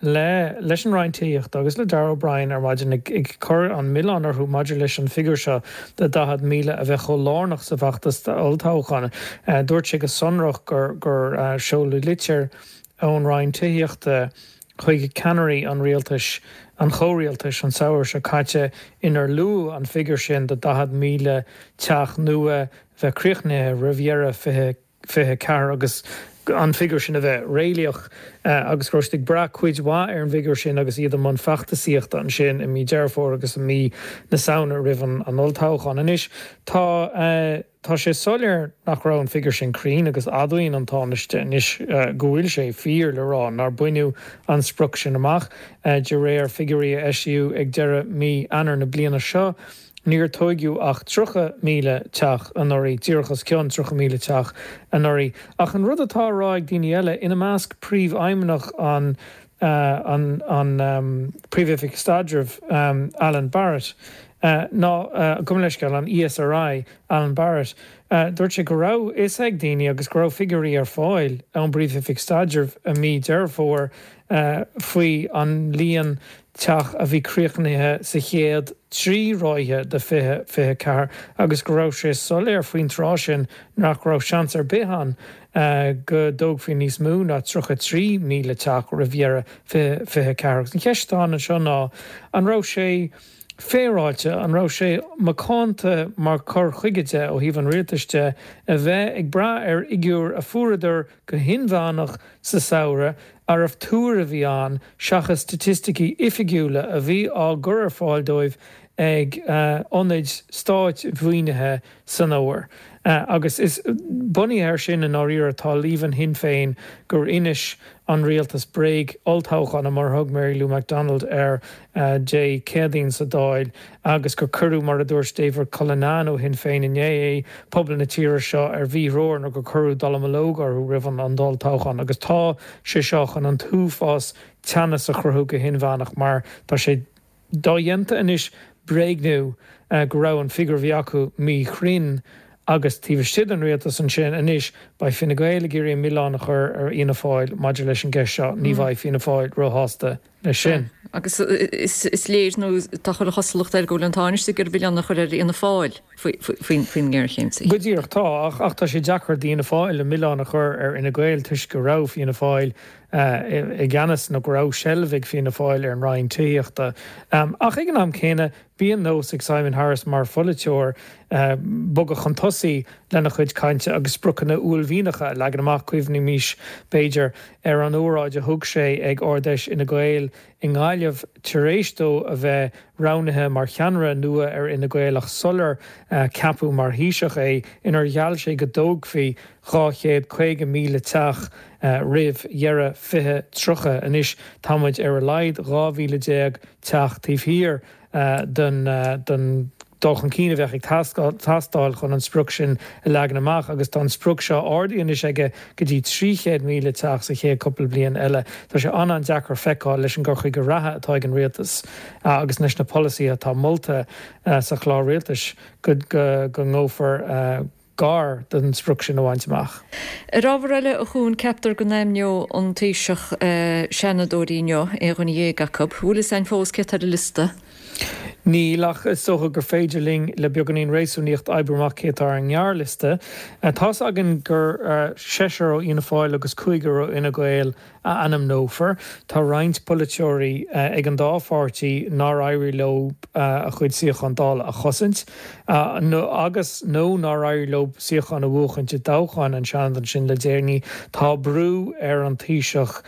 N: le leis an reintíocht agus le Dara O'Brien ar maidin ag, ag chur an Milan ar thu maidir leis an figur seo de dahad míle a bheith cho lánach sa bhaachtas oltáchan. Uh, dúirt sé go sonrach gur gur uh, seolú litir ón reintíocht uh, chuig Canary an rialtas an chóréaltas an saoir se caite inar lú an figur sin de dahad míle teach nua bheith críochne Riviera fithe car agus an figur sin a bheith réilioch uh, agus grostig bra chuid wá ar an figur sin agus iad man fachtasíocht an sin i mí dearfór agus mí na saona rihan an oltáchan. An is tá uh, Tá sé solir nach ra an figur sin crín agus adúín an táiste is uh, gohfuil sé fír le rá nar buinú an spruc sin amach uh, de réir figurí eisiú ag deire mí anar na bliana seo. Níor tógiú ach trocha míle teach an orí tíorchas ceann trocha míle teach an orí. Ach an rud atá rá ag daine eile ina measc príomh aimimeach an uh, an, an um, príomhifik stadrih um, Alan Barrett. Uh, ná uh, gomleisceil an E S R I Alan Barrett. Uh, dúirt sé go rá is ag daine agus go rá figurí ar fáil an bríomhifik stadrih a mí dearfór uh, faoi an líon teach a bhí críochnithe sa chéad trí ráithe de fithe fithe car agus go rá sé soléir faoin rá sin nach rá seans ar bihan uh, go dóg faoin níos mú ná trocha trí míle teach Riviera fithe car. An cheistáin seo ná an rá sé féráilte an rá sé macánta mar chur chuigeide ó híomh an rialtaiste a bheith ag bra ar igiúr a furadar go hinmhánach sa saoire ar ah túair a bhí an seachas statisticí ifigiúla a bhí á gur ar fáil dóibh ag uh, onid stáit bhuainethe san áir. Uh, agus is buní ar sin an áíar atá líomhan hin féin gur inis an rialtas breig oltáchan a mar thug Mary Lou MacDonald ar uh, J. Cédín sa dáil agus gur curú mar a dúir David Collinano hin féin in é pobl na tíre seo ar bhí róir nó gur curú dalamalógar ú rihan an dáltáchan agus tá sé seochan an túfás teannas a chruthú go hinmhánach mar tá sé dáhéanta inis breigniú uh, go rá an figur bhí acu mí chrin agus tíbh siad an rialtas an sin inis ba finna gaile gurí Milán chur ar ina fáil maidir leis an gceis seo ní bhaid fina fáil roihásta le sin.
A: Agus is, is léir nó tá chuir a chosalacht ar ggóil an táiste gur bhíon nach chuir ar ina fáil faoin ggéirchéimsaí.
N: Go dtíoch tá ach ach tá sé deachar dína fáil le Milán chur ar ina gail tuis go rah ina fáil Uh, i gceannas nó go rá selvig fi na fáil ar an rain tíochta. Um, ach ag an am céine bíon nós ag Simon Harris mar foliteir uh, bog a chuntosaí lena chuid cainte agus sprucanna úlhínacha le an amach cuimhní míis Beiidir ar an óráid a thug sé ag ordeis ina gail in gáileh turéistó a bheith ránathe mar cheanra nua ar ina gcuéilech solar uh, capú mar híiseach é inar gheall sé go dóg fhí gá chuige míle teach uh, rih dhearra fithe trucha inis támuid ar a leid gáhíle déag teach tíomhhír uh, den uh, den doch an cíine bheith ag tastáil chun an sprúg sin i legan amach agus tá an sprúg seo ordaíonn is ige go dtí tríchéad míle teach sa ché coppla blion eile. Tá sé an an deachar feicáil leis an gur chuig go rathe atá ag an rialtas agus leis na policy atá molta sa chlár rialtas go go ngófar gár den sprúg sin óhaintach.
A: Ar ábhar eile a chuún ceaptar go naimneo an taoiseach seanadóíoneo é chun dhé Jacob, bhualas ein fós ce ar a lista?
N: Ní lech is socha gur féidirling le beganín réúníocht Ibermach chétar an ngearliste. Tás agan gur séisiir ó ina fáil agus chuigar ó ina ghail a anam nófer. Tá roinnt politeoirí ag an dáfáirtí ná éirí lob a chuid siach an dála a chosint. Agus nó ná éirí lob siach an a bhuachan te dáchan an seanan sin le déirní tá brú ar an tíiseach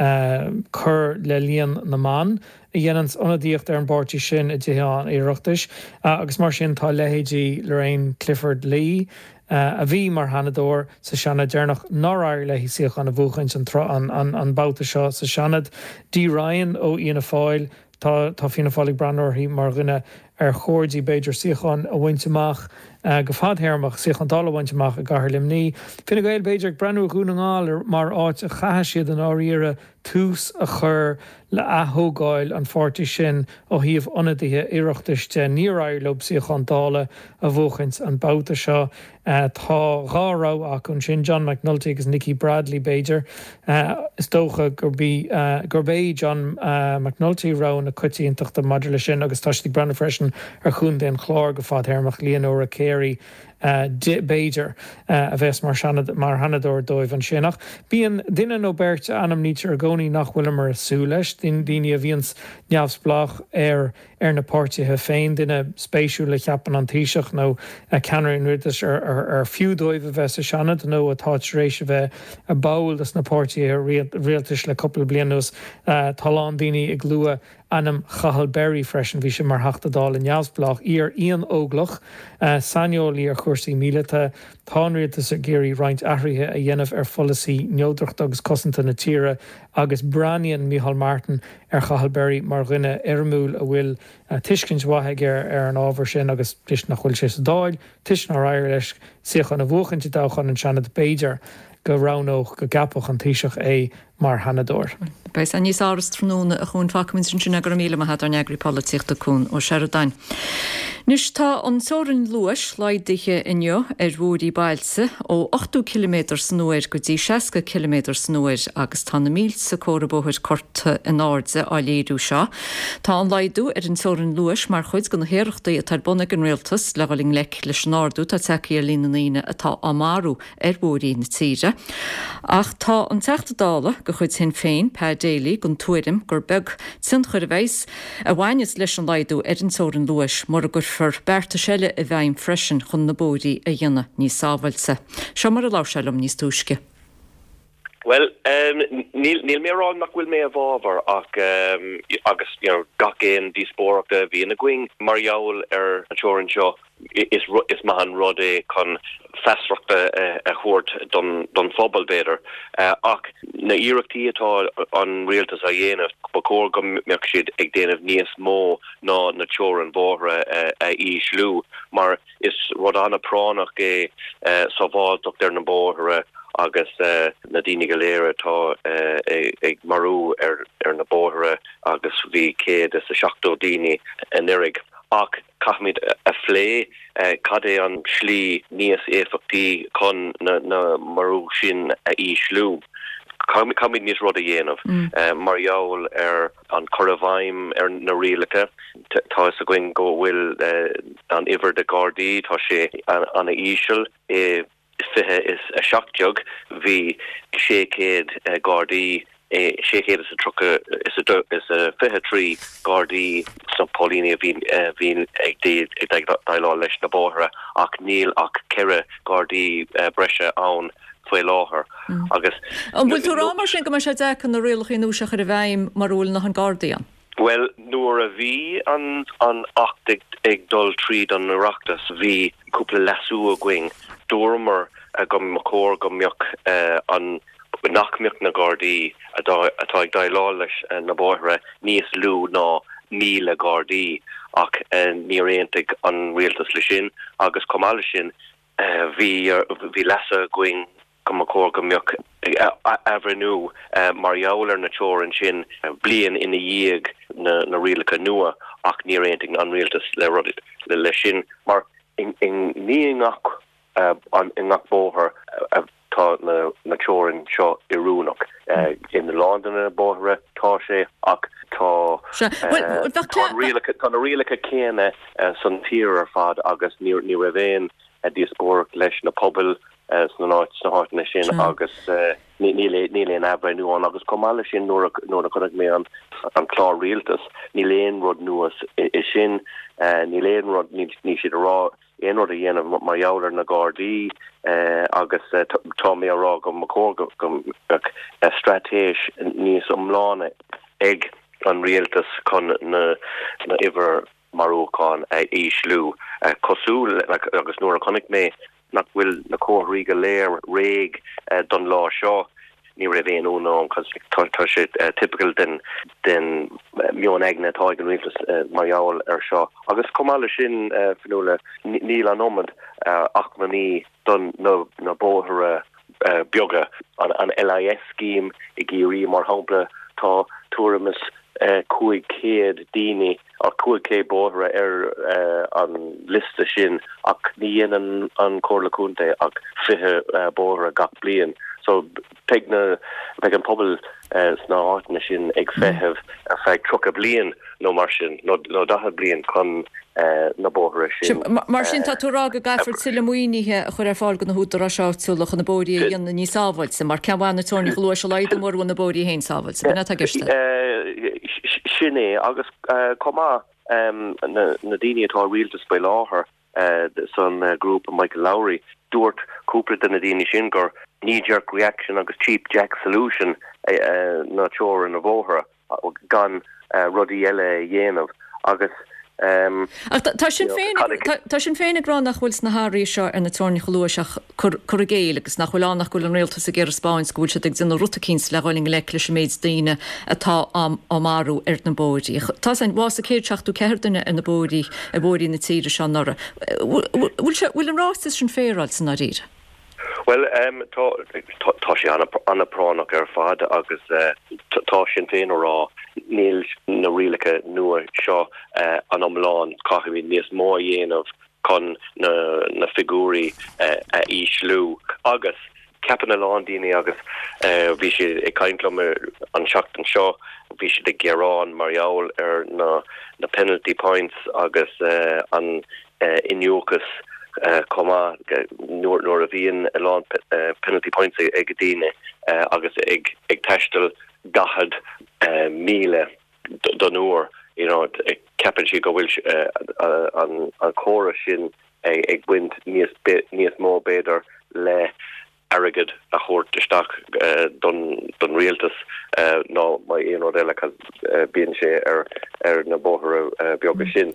N: chur le líon na man. Dhéanans onadíocht ar an báirtí sin i dtíthe éireachtais agus mar sin tá lehéidí Lorraine Clifford Lee a bhí mar hanadóir sa seanad déarnach náráir lehí siach an a bhuachaint an an an báta seo sa seanad. Dí Ryan ó Iana Fáil tá tá Fianna Fáilig Breanúirthaí mar rinne ar chóirdí beidir siochan a bhainteach uh, go fadhéirmach siochan dal bhainteach a gahar limní. Fina gail beidir breanú gúnaáil mar áit a chaithe siad an áíire tús a chur le athógáil an fáirtí sin ó híomh ionadaithe iireachtaiste níoráir lob siochan dála a bhuachant an báta seo. Uh, tá gárá ach an sin John McNulty agus Nicky Bradley beidir. Uh, is dócha gur bí uh, gur bé John uh, McNulty rá na cutííntach de module sin agus táistí brena freisin ar chun den chlár go fadhéirmach Leonora Carey uh, beidir uh, a bheits mar seanad mar hanadóir dóibh an sinach. Bíon duine nó beirt anam níte ar gcónaí nach bhfuil mar sú leis, din daoine a bhíons neamhsplach ar ar na páirtithe féin duine spéisiú le cheapan an tíiseach nó a ceanraín ritas ar, ar, ar fiú dóibh a bheits a seanad nó atá rééis a bheith a báil na páirtí ar rialtas le coppla blianús uh, talán daoine ag lua anam chahal berry freisin bhí sin mar heachtadáil in neamhsplach ar íon óglach uh, sanneolaí ar chuirsaí mílete tárialtas a géirí roinnt ahraithe a dhéanamh ar folasaí neodracht agus cosanta na tíre agus braíonn Micheál Martin ar chahal berry mar rinne armúil a bhfuil uh, tuiscint wathaige ar, ar an ábhar sin agus tuis nach chfuil sé sa dáil, tuis ná éir leis siochan a bhuachant dáchan an seanad beidir go ránóch go gapach an tíiseach é mar hanadóir.
A: Beis a níos áras tróna a chun famin sin go míle hat ar neagri políochtta cún ó Sheridan. Nus tá an sóran luas leidiche inneo ar bhúí bailse ó ochtú kilometr snúir go dtí seiske kilometr snúir agus tá na míl sa córabóthir corta in áde á léadú seo. Tá an leidú ar an sóran luas mar chuid go na héireachtaí a tar bunna an réaltas legaling lec leis nárdú tá teí ar línaíine atá amarú ar búí na tíre. Ach tá an teachtadála go chuid sin féin pe déala gon tuairim gur beg sin chuir a bhéis a bhhaine leis an leidú ar an sóran luas mar a gur fur berta seile a bheim freisin chun na bóí a dhéine ní sáhailse. Seo mar a láselum níos túisce.
O: Well, um, níl mérán nach bhfuil mé a bhábhar ach um, agus you know, gacéan díspóachta bhí na going marall ar an teorann seo is is mahan rud é chun festrachta a chuirt don don fphobal beidir uh, ach na iireachtaí atá an rialtas a dhéanamh ba cór go meach siad ag déanamh níos mó ná na teorann bóthra a íslú mar is rud anna pránach é uh, sa bháilteach ar na bóthra agus uh, na daoine go léire tá uh, ag marú ar, ar na bóthra agus bhí céad is a seachtó daoine an irig. Ach caithmid a phlé uh, cad é an slí níos éfachtaí chun na, na marú sin a íslú. Camid níos rud a dhéanamh mm. uh, marall ar an choramhaim ar na rialacha tá a going go bhfuil uh, an iver de Gardaí tá sé an, an a ísisiil é fithe is a seachjog hí sécéad uh, Gardaí Eh, séchéad is a trucha is a is a fithe trí Gardaí san Paulíní a bhín uh, bhín ag déad ag dailá leis na bóthra ach níl ach ceire Gardaí uh, breise ann foioi láthair agus.
A: An bhfuil tú rámar sin go mar sé deachan na rialach in úsach ar a bhaim marúil nach an Guardian?
O: Well, nuair a bhí an an achtig ag dul tríd an Oireachtas bhí cúpla lasú a going dormar a go macór go mbeoch an nachmbeoch na Gardaí atá ag dailá leis na báithre níos lú ná míle Gardaí ach ní réantaigh an rialtas lei sin agus comála sin bhí bhí lasa going go macór go mbeoch ahrenú mar jaolar na teorann sin blian ina dhéag na na rialacha nua ach ní réantaigh an rialtas le rudid le lei sin mar in ní ngach an in ngach bóthar tá na na teorann seo iúnach in na London na bóthre tá sé ach tá tá na rialacha céine san tír ar fad agus ní ní ra bhéin a diaspóra leis na pobl na náit na hána sin agus ní léon abreú an agus comála sin nóair a chunig mé an an chlá rialtas ní léon rud nuas i sin ní léon rud ní siad ará éon rud a dhéanamh mar jaolar na Gardaí agus tá mé ará go macór go stratéis níos umlána ag an rialtas chun na na iver Marúcán íslú cosúil agus nóair a chunig mé nach bhfuil na cóthrí go léir réig don lá seo ní ra bhéon ónám cos tá sé typical den den mion eagna tá an rialtas mar jaall ar seo agus comála sin fanúla níl an omad ach na ní don na na bóthre beaga an an L I S scheme i géirí mar hapla tá túramas cuaig céad daoine a cuaig cé bóthre ar an liste sin ach ní dhéanaan an cóirlaúnta ach fithe bóthre gach blian so pe na pe an pobl sná áitna sin ag fetheh a feith tro a blian nó mar sin nó dathe blian chun na bóthre sin.
A: Mar sin tá túrá go gafar sila muoínithe a chur ar fáil go na hútar seáilsúlach an na bóí dhéanana ní sábhailte mar ceháinna tóna glú se leid mór na bóí hén sábhailte bena tuiste.
O: Sinné agus comá na daine atá rialtas ba láthair san grúp Michael Lowry dúirt cúpla den na daine sin gur knee-jerk reaction agus cheap jack solution na teorann na bóthra gan rudí eile dhéanamh agus
A: Tá sin féin agrá nach bhfuil na háirí seo ar na tóirna chlúiseach chu géile agus nach bhfuilánach goil an réaltas a ggéar Spáin gúil se ag duna rutacíns le gáiling le leis méid daine atá am marú ar na bóidí. Tá san bhás a céirteachú ceirdaine ar na bóidí a bóidí na tíre se nora. Bhfuil an rátas sin féráil san na ríre?
O: Well, um, tá sé anna pránach ar fad agus tá sin féin rá níl na rialacha nua seo an omláin caithimí níos mó dhéanamh chun na na figúrí a íslú agus ceapan na lándaine agus bhí si ag caintlumm an seachtain seo bhí si ag gearán mar jaall ar na na penalty points agus an inúchas Uh, comma nuair nuair a bhíon a lán uh, penalty points ag daine uh, agus ag ag teistal gahad uh, míle don uair you know ag ceapan si go bhfuil uh, uh, an an córa sin ag ag buint níos níos mó béidir le agad a chóirteach uh, don don rialtas uh, ná mai éon rud eile cos uh, bíonn sé ar ar na bóthra uh, beaga sin.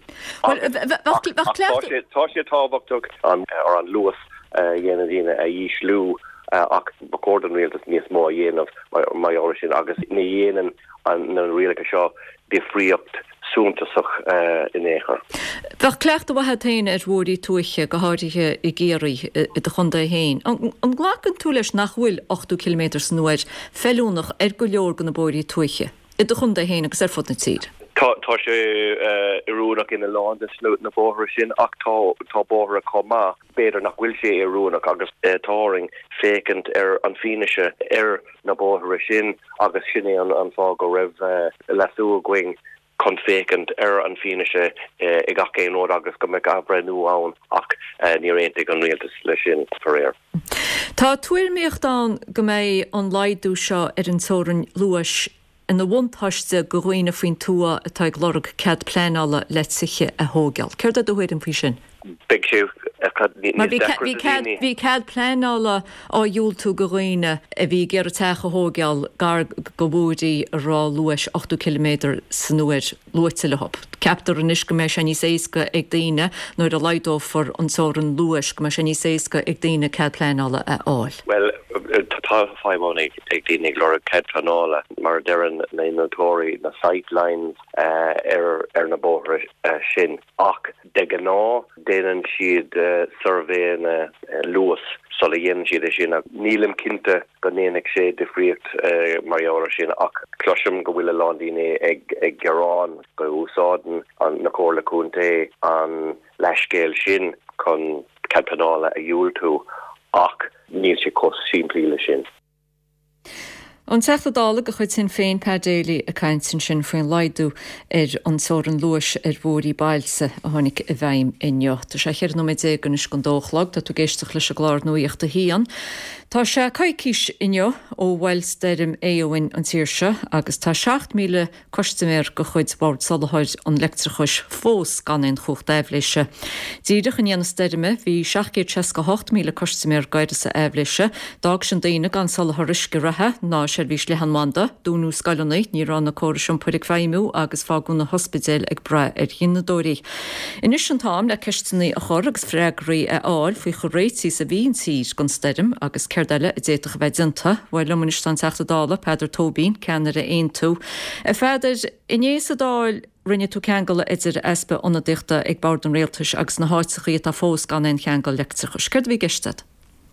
O: Tá sé tábhachtach an ar an luas dhéana daine a díslú ach bacóir an rialtas níos mó a dhéanamh mai áir sin agus na dhéanaan an na rialacha seo difríocht súntasach in éair.
A: Bheith cleacht a bhathe taine ar bhórí tuaiche go háirithe i géirí i do chunda héin. An ghlacan tú leis nach bhfuil ochtú kilometr san nuair fellúnach ar go leor go na bóirí tuaiche i do chunda héin agus ar fud na tír.
O: Tá sé iúnach ina lán slút na bóthra sin ach tá bóthra comá béidir nach bhfuil sé iúnach agus táring fécant ar an fineise ar na bóthra sin agus sinné an fá go raibh lasú going chun fécant ar an fineise i gach céim nóir agus go meid abrenú ann ach ní réantaigh an rialtas lei sin foréir.
A: Tá tuairmíocht an go méid an laidú seo ar an tórann luas in na bhaintáiste go roioine faoin tua atá glorg cead pléála le siche a thógeal. Céir a dohuiir an fao sin?
O: Big siú
A: Bhí cad pléála á dúil tú go roioine a bhí ggéar a techa hógeal gar go bhúdaí rá luis ochtú kilometr san nuair luite le hop. Captar an isca me sé ní séisca ag daine nuair a leidófar an sóran luis go me sé ní séisca ag daine cad pléála a áil.
O: Well, tá fáimón ag daine le cad pléála mar dean na inventóí na sightlines ar ar na bóthra sin ach de gná déanaan siad survey na luas sola dhéanaan siad é sin nílim cinnte go néananig sé difriocht marheola sin ach cloisiom go bhfuil a lándaine ag ag garrán go úsáidan an na cóla cúnta an leiscéil sin chun cad pléála a dúil tú ach níl sé cos simplí le sin.
A: An teachtadála go chuid sin féin pedéala a caiintin sin faoin leidú ar an sóran luis ar bhórí bailsa a tháinig a bhaim inneo. Tá sé chéir nó méid égan is gon dóchlag, tá tú géisteach leis a glár nuíocht a hían. Tá sé caiicís inneo ó bhfuil steirim éohain an tíirse agus tá seacht míle costaméir go chuid bhard salathid an lectrachos fós gan in chucht éhléise. Díireach in dhéana steirime hí seaachcéad seasca hocht míle costaméir gaiide sa éhléise, dag sin daine gan salathris go rathe ná sé bhís le hanmanda, dúnú scailnaid ní ran na cóiriisiom puidig féimú agus fágún na hospidéil ag bre ar dhinnadóirí. Inis an tám le ceistena a chor agus freigraí a áil faoi choréití sa bhíon tír gon steirim agus ceirdeile a déitach bheith dinta, bhfuil lumanis an teachtadála Peidir Tóbín ceanar a aon tú. A féidir inéas a dáil rinne tú ceangal idir espa onna dichta ag bard an réaltas agus na háitsachaí tá fós gan in ceangal lectrachos. Ceird bhí geistad?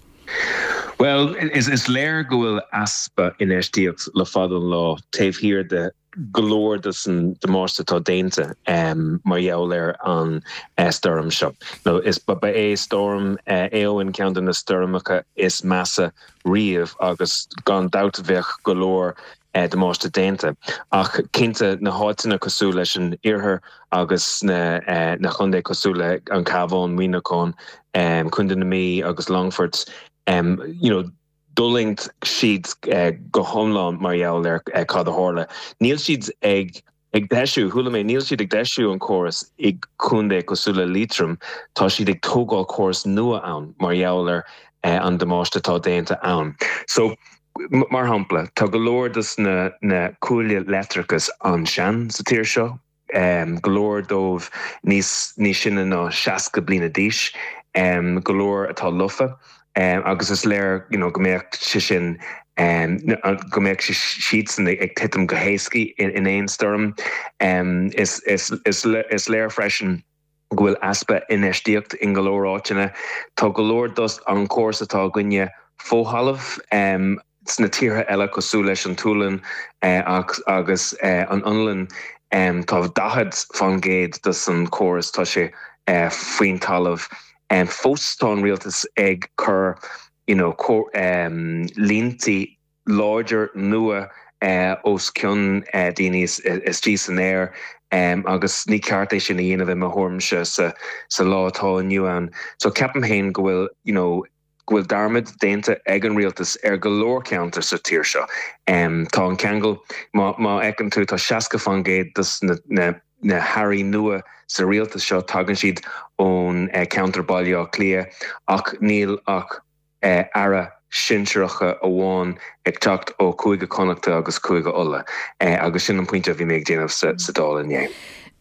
P: Well, is is léir gohfuil aspa in éistíocht le fadal lá taobh hir de golóir an de másta tá déinte um, mar jeall an uh, storm seo. No, is ba ba é storm uh, éoin ceantan na stormacha is massa riamh agus gan dauta bheith golóir uh, de másta déinte. Ach cinnte na háitina cosú leis an iarthar agus na, uh, na chundé cosú le an cabhán muoinecán um, chunda na mí agus Longford. Um, you know, dullingt siad uh, go homlán marall ar uh, cad a hála. Níl siad ag ag deisiú, thula mé níl siad ag deisiú an choras ag chundé cosúla litrum, tá siad ag tógáil choras nua ann marall ar uh, an damáiste tá déanta ann. So, mar hampla, tá golóir dus na, na cúlia letrachas an sean sa tíir seo, um, golóir dómh níos ní sinna ná seasca blina díis, um, golóir atá lufa, Um, agus is léir, you know, gombeach sin um, gombeach sheets and ag titim go héisci in, in ein storm um, is, is, is, is léir freisin gohfuil aspa in éistíocht in golóir áitina. Tá golóir dus an córas atá gunne fóhalamh um, sna tíortha eile cosú leis an túlan uh, agus, agus uh, an anlan um, tá dahad fan géad dus an córas tá sé uh, faoin talamh. And um, fóstán rialtas ag chur, you know, cor, um, linti larger nua uh, os cion uh, dini is, is gís an air um, agus ní carté sin a dhéanamh a thormse sa, sa látá nuan. So ceapam hain go bhfuil, you know, gohfuil darmid déanta ag an rialtas ar golóir counter sa tíir seo. Um, tá an ceangal má má ecan tú tá seasca fan géad dus na, na na Harry nua sa rialtas seo tagan siad ón uh, counterbailio clia ach níl ach uh, ara sinseacha a bháin ag teacht ó cúige connachta agus cúige ulla uh, agus sin an pointe bhí méid déanamh sa, sa dála inné.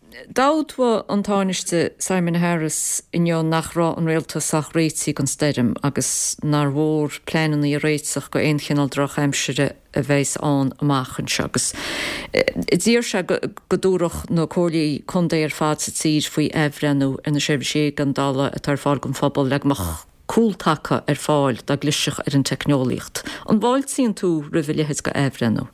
A: Dáudhá an táneiste Simon Harris inniu nach rá an réaltasach réití gon steirim agus nar mhór pléanan í réitsach go aonchinál droch aimsire a bheits an amachchan se agus. Dír se go dúrach nó cólaí chundé ar fád sa tír faoi ehrenú ina sébh sé gan dála a tar fáil gon fphobal leagmach cúltacha ar fáil da gliseach ar an technoliacht. An bháil tíon tú rihilihead go ehrenú.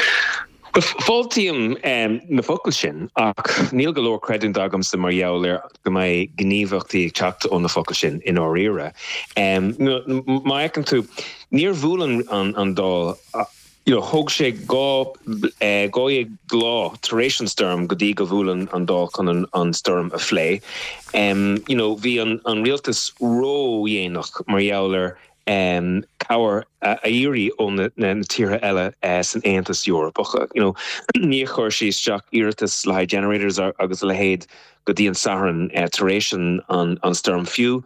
P: Fáiltíam um, na focail sin ach níl golóir creidún dagam sa mar jeall go mé gníomhachtaí ag teacht ó na focail sin in áíire. Um, má ecan tú níor bhúlan an, an dá you know, thug sé gá uh, gáig glá taréis an storm go dtí go bhúlan an dá chun an, an storm a phlé. Um, you know, bhí an, an rialtas ró dhéanach mar jeall um, cower a iri on the tíre eile as an Aontas Europe. You know, ní chuir sí isteach iiritas le generators agus le héad go dtí an saharan uh, taréis an, an storm fiú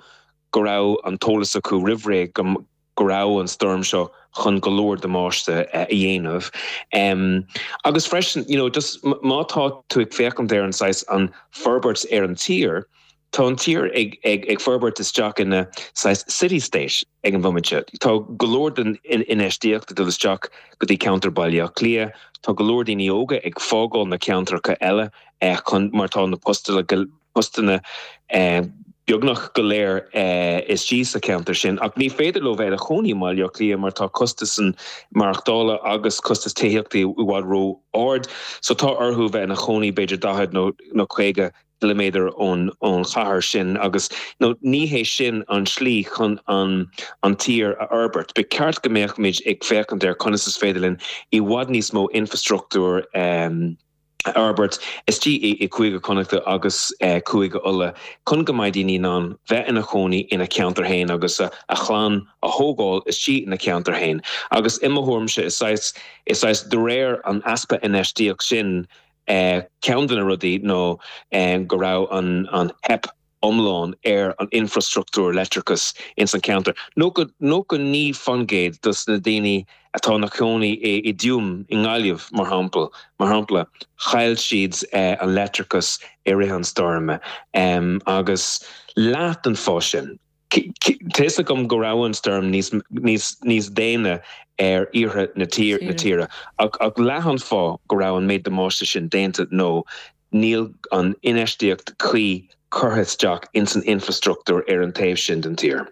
P: go rá an tolas acu rivré go rá an storm seo chun golóir de máiste a dhéanamh. Um, agus freisin, you know, just mátá tú ag fécham there an sais an Ferberts ar an tír, tá an tír ag, ag, ag Ferbert isteach in a sais city state ag an bhumiide. Tá golóir den in, in estiach do isteach go dtí counterbailach lia, tá golóir daoine óga ag fágáil na countercha eile eh, chun martá na postala postana eh, beagnach go léir uh, is síos a counter sin. Ach ní féidir lo bheith a choní maileach lia mar tá costasan marachdála agus costas téíochtaí uhád ró ord. So tá orthú bheith na choní beidir dahad nó no chuige kilometer on on chahar sin agus no ní hé sin an slí chun an an tír a Herbert. Be ceart goméach mid ag féchan der conas is féidirlinn I wad níos mó infrastructúr um, Herbert is tí I cuaige connecta agus uh, cuaige ulla chun go maidí ní an bheith ina choní ina counterhain agus a, a chláán a hógáil is tí ina counterhain agus imimehormse is sais is sais de réir an aspa in estíoch sin uh, ceandan a rudí nó uh, go rá an an hep omláin ar an infrastructúr electricus in san counter. No go no go ní fangéid dus na daoine atá na choní I, I dúm I ngáilíomh mar hampel mar hampla chail siad uh, an electricus ar rihan storme um, agus leat an fásin. Tésa gom go rá an storm níos níos níos déine ar iartha na tír na tíre ag ag lehan fá go rá an méid de máiste sin déanta nó níl an inestíocht chuí curthasteach in san infrastructúr ar an taobh sin den tír.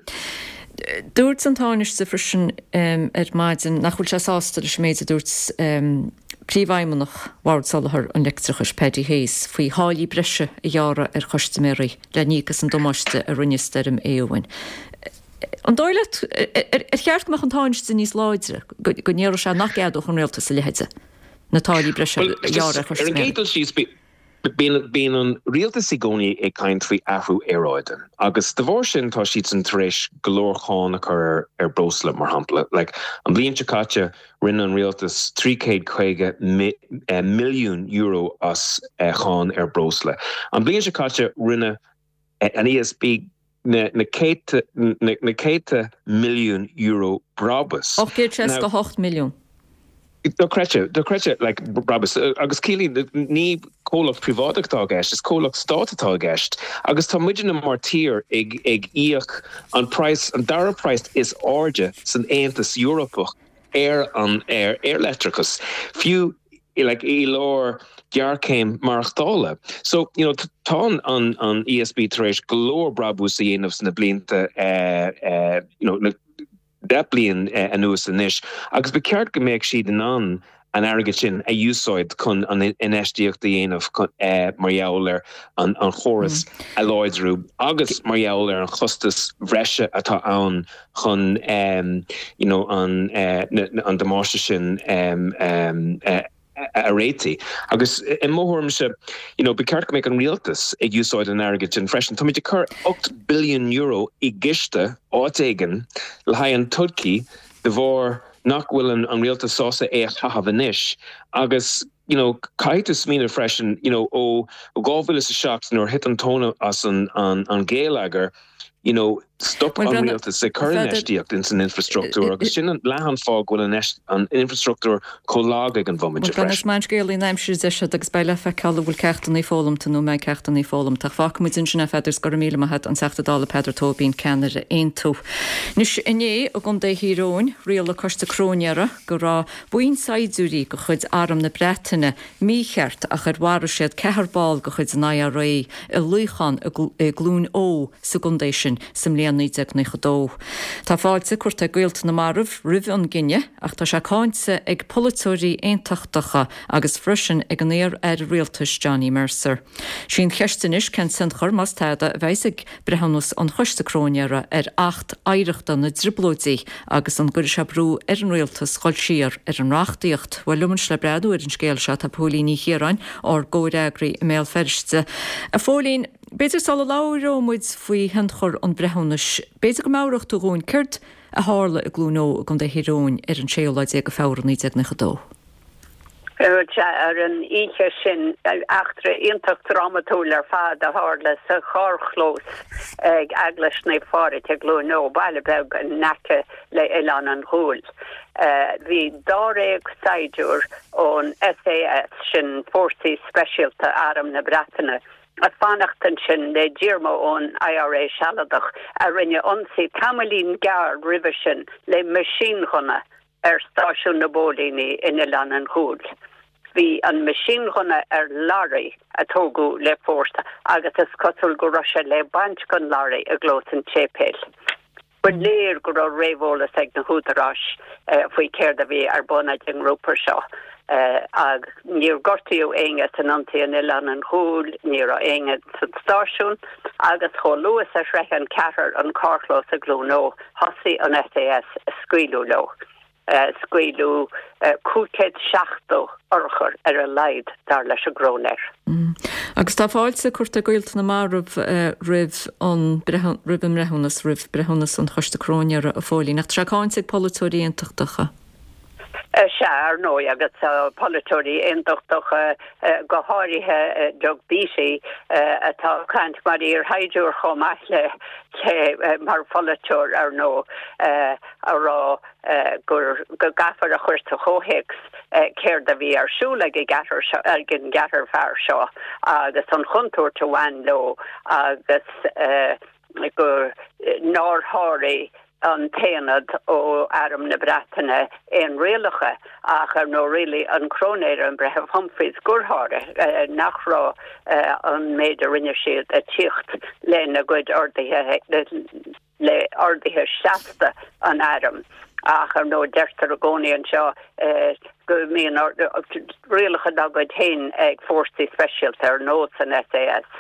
A: Dúirt an táinis sa frisin um, ar maidin nach chuil se sásta leis méid a dúirt um, príomhhaimimeach bhard salahar an lectrachas Paddy Hayes faoi hálí breise a dheara ar chostaméirí le nígus an domáiste a rinneistem éhain. An dóile ar cheartach an táinis sa níos láidre go néar se nach éadú chun réalta sa leheide na tálí breise a dheara ar chostaméirí.
P: Bíon an rialtas sigóní ag caint faoi ahrú éráiden. Agus de bhór sin tá siad an tréis golóircháin a chur ar brosla mar hampla. Like, an blion caite rinne an rialtas trícéad chuige mi, uh, milliún euro as uh, cháin ar brosla. An blion caite rinne uh, an E S B na na céite na, na céite milliún euro brabus.
A: Och céad go hocht milliún.
P: Do crece, do crece, like, Brabus, agus cílí ní cólach privátach gist, is cólach státatá gist, agus tá muidir na martír ag, ag íoch an price, an dara price is áde san Aontas Europach ar an air, air electricus. Fiú, like, I lór gearcéim marachtála. So, you know, tá an, an E S B taréis golóir Brabus a dhéanamh san na blianta, uh, uh, you know, na Deblion uh, anuas an ish. Agus be ceart go méid siad an an an airgid sin a úsáid chun an inestíocht dhéanamh uh, margheall an, an choras mm. a láidrú. Agus margheall an chostas bhreise atá ann chun um, you know, an, uh, an damáiste sin um, um, uh, a réiti. Agus in móthormse, you know, be ceart go méid an rialtas ag úsáid an airgid sin freisin. Tá muidir cur eight billion euro I giste áit éigen le haigh an tudcí de bhór nach bhfuil an, an rialtas sása é a chahabh inis. Agus, you know, caiitas mína freisin, you know, ó gábhfuil is a seacht nor hit an tóna as an, an, an géalagar, you know, stop well, an realtas sé current estíocht in san infrastructúr agus sin an lehan fág bhfuil an, an infrastructúr cholág ag an bhumiide freis.
A: Well, géalaí neimsir deise agus baile fe cealla bhfuil ceachtain í fólamta nó méid ceachtain í fólam. Tá fág muid sin feidir go míle maithe an seachtadála Pedro Tóbín ceannar aon tú. Nus inné a gom dé híróin riala costa cróneara go rá buin saidúí go chud arm na Bretainine mícheart a chud war siad ceharbáil go chud na ré i luúchan a glún ó sa gundéis sin sam léan níideag na chodó. Tá fáilte cuairta gaolta na marmh rih an Ginne ach tá se cáinte ag polúirí aontaachtacha agus freisin ag an éar ar rialtas Johnny Mercer. Sin cheisteinis cen san chur más teada bheisig brehanús an chuiste cróneara ar acht éireachta na driblódaí agus an gur se brú ar an rialtas choil siar ar an rachtaíocht bhfuil lumann le breadú ar an scéal se tá pólíní chéarain ó góideagraí i méil feriste. A fólín beidir sal láiró muid faoi henchor an brehanúis. Beidir go máireacht gún cirt a hála a glúnó gom de hiróin ar an séolaid ag go fáran níag na chodó.
Q: ar an ihe sin achtre intach dramatúil ar fad a hále sa chorchlós ag aglas na fáre te glú nó bailebeg an nace le elan an húl. Bhí dáréag saidiúr ón S A S sin Forces Specialta Aram na Bratainine a fannachtan sin le ddíorma ón I R A sealadach a rinne onsaí Tamalín Gar River sin le machine chunna ar stáisiún na bólíní in elan an húl. Bhí an machine chunna ar láraí a tógu le fórsta agus is cotul go Russia le bant gon láraí a glósan tépéil. Bud léir go ra réhólas ag na húdarás faoi céir a bhí ar buna an rúpar seo. Ag níor gortaíú éige san antaí an elan an húl, níor a éige san stáisiún, agus cho luas a sreich an ceatar an cárchlós a glú nó, hosaí an S A S scuilú lo. Uh, scuilú uh, cúteid seachtó orchar ar a leid dar leis a grónéir.
A: Mm. Agus tá fáilte chuirta goilt na mar rih uh, rih an rih an rehunas rih brehunas an chuiste crónear a fólí nach treáinsigh polúí intachtacha.
Q: Uh, se ar nó agus uh, polúí intachtacha uh, go háirithe uh, jog bísí uh, atá cant mar ar haidiúr chomach le le uh, mar polúir ar nó uh, ará Uh, gur go gafar a chuirta chóhéics uh, céir a bhí arsúla go gatar uh, gin gatar fear seo agus an chuntúir te bhain lo agus uh, gur nátháirí an téanad ó Aram na Bratainine in réalacha ach ar nó rilí an crónéir an bretheh Humphreys gurtháire uh, nach rá uh, an méidir rinne siad a tíocht le na gcuid ordaithe le ordaithe seasta an Aram. Ach ar nó deirtar a gcónaí an seo go míon rialacha dagad hain ag Forces Specialta ar nó san S A S.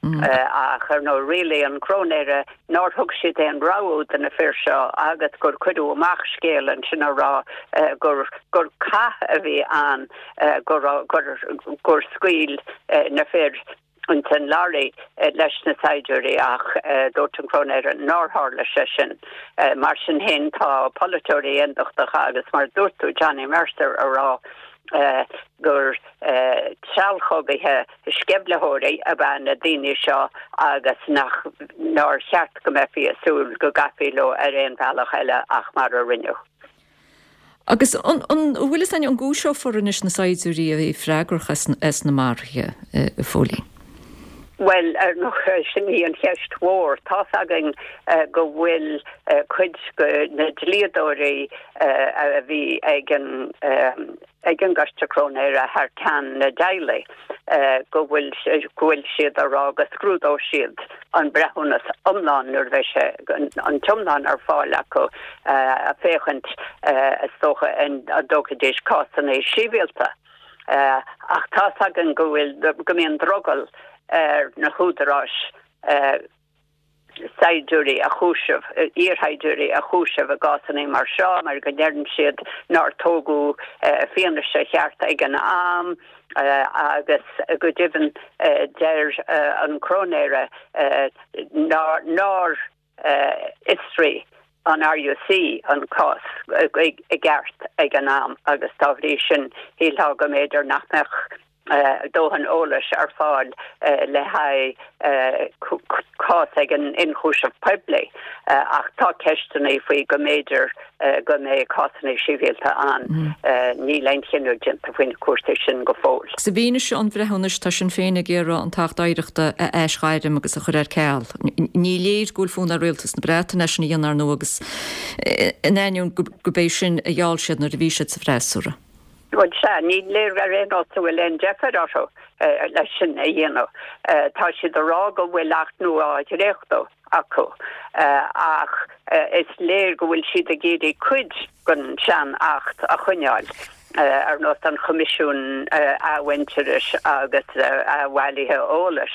Q: Ach ar nó rilí an crónéire ná thug siad an ráúd an a fir seo agus gur cuiú amach scéal an sin rá gur gur cath a bhí an gur scuil na fir an tan láraí leis na saidiúirí ach dúirtan crónéir an náthála sin mar sin hen tá polúirí indochtacha agus mar dúirtú Johnny Mercer ará gur sealchogaithe sceblethóirí a bhean na daoine seo agus nach ná cheart go mé fi asúil go gafií lo ar éon bhealach eile ach mar a rinneú.
A: Agus bhfuil is an an gúseo foranis na saidiúirí a bhí freigrachas as na marthe a fólí.
Q: Well, er noch sin hí an cheist mhór tá agin uh, go bhfuil uh, chuid go na dlíadóirí uh, a bhí ag an um, ag an gaistecrónéir a thar cean na daile uh, go bhfuil gohfuil siad ará go scrúdó siad an brethúnas omláin nuair bheith sé an tiomláin ar fáil acu uh, a féchant uh, a socha an a dógadéis cásan é síbhialta uh, ach tá agin go bhfuil go míon drogal er na húdarás uh, saidiúirí a chúisih íorthaidiúirí a chúisih a gásanna mar seo mar go dearn siad nar tógu uh, fianna sé cheart ag an am uh, agus go divan uh, deir uh, an crónéire uh, nar, nar uh, istrí an R U C an cás ag gceart ag an am agus tábhrí sin hí lá go méidir nachmach Uh, dóhan ólas ar fáil uh, le haid uh, cás ag an inchúisih peble uh, ach tá ceistena faoi go méidir uh, go mé cásanna síbhialta an mm. uh, ní lein chinúdin a bhain cuairta sin go fóil.
A: Sa bhíine se an bhreithúnas tá sin féinna géire an tacht éireachta a éisghairim agus a chur ar ceall. Ní léir gúil fún a réaltas na Bretainine sin dhéanaar nó agus in éineún go bééis sin a dheáil siad na bhí siad sa phreisúra.
Q: Well, se ní léir a ré nó bhfuil an Jeffar á leis sin a dhéanamh. Tá siad ará go bhfuil ach nó áid réchtó acu ach is léir go bhfuil siad a géirí cuid gon sean acht a chuneáil. Ar nó an chomisisiún áhainteris agus a bhhailithe ólas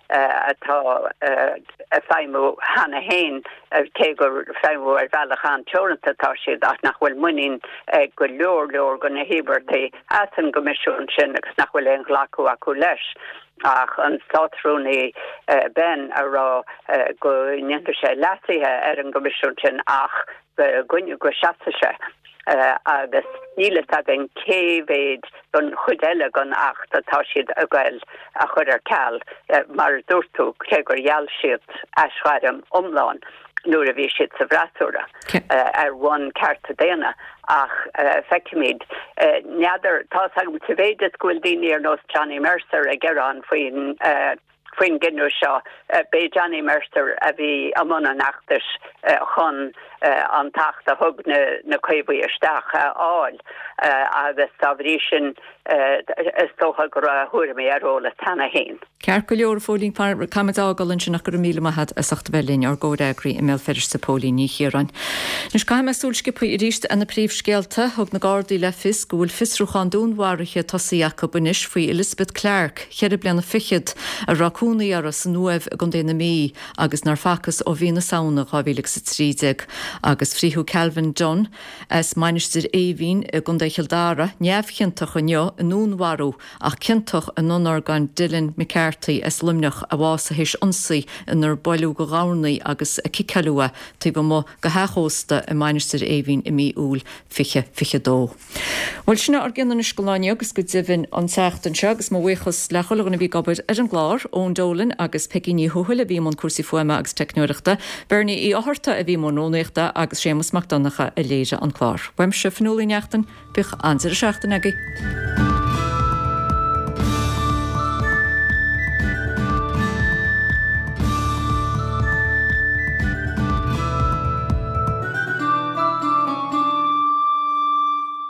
Q: atá a feimú hana héin té gur feimú ar bhealach an teoranta tá siad ach nach bhfuil muín go leor leor go na híbartaí as an gomisisiún sin agus nach bhfuil an ghlacu acu leis. Ach an státrúnaí uh, ben ará uh, go niontar sé leataithe ar an gomisisiún sin ach go gunne go seaasa sé. agus níle agin cévéid gon chudelle gon acht atá siad a gail a chud ar ceall mar dúirtú chégur jaall siad aisharm omláin. Nuair a bhí siad sa bhreaúra ar bhain carta déana ach feicimid neadidir tá agam tuvéidir gúil daoine ar nós Johnny Mercer a gceann faoin faoin ginú seo bé Johnny Mercer a bhí amna nachtas chun an tacht a thug na chuimhí isteach áil agus tá bhrí sin is tócha gur thuair mé arróla tanna héin.
A: Cear go leor fólín camadágalinn sin nach gur míle maithad a sacht bhelín ar ggódagraí i mé feidir sa pólí ní chéran. Nus caiim súlscipa i ríist ana príomhscéalta thug na gádaí le fis go bhfuil fisrúchan dúnmhairithe tosaíach bunis faoi Elizabeth Clark, chead blianana fichiid a racúnaí ar san nuamh gon déna mí agus nar facas ó bhína saona gábhíleach sa trídeag agus fríú Calvin John as mainistir éhín a gon déchildára neamhcinnta chuneo a núnharú ach cinntoch a nonargan Dylan McCarthy as lumneach a bhása héis onsaí inar bailú go gánaí agus a cicalua tí bh mo go hachósta a mainistir éhín i mí úl fiche fiche dó. Bhil sinna ar gcinan na scoláine agus go ddíhann an seachtain se agus má bhuichas le chola bhí gabbaid ar an glár ón dólan agus pecinní thuhuiile bhí man cuasí fuama agus technúireachta, Bernie í áharta a bhí mónónéachta agus sémas macdonacha a léide an chlár. Weim se fanúlaíneachtain bich anzar seachtain agaí.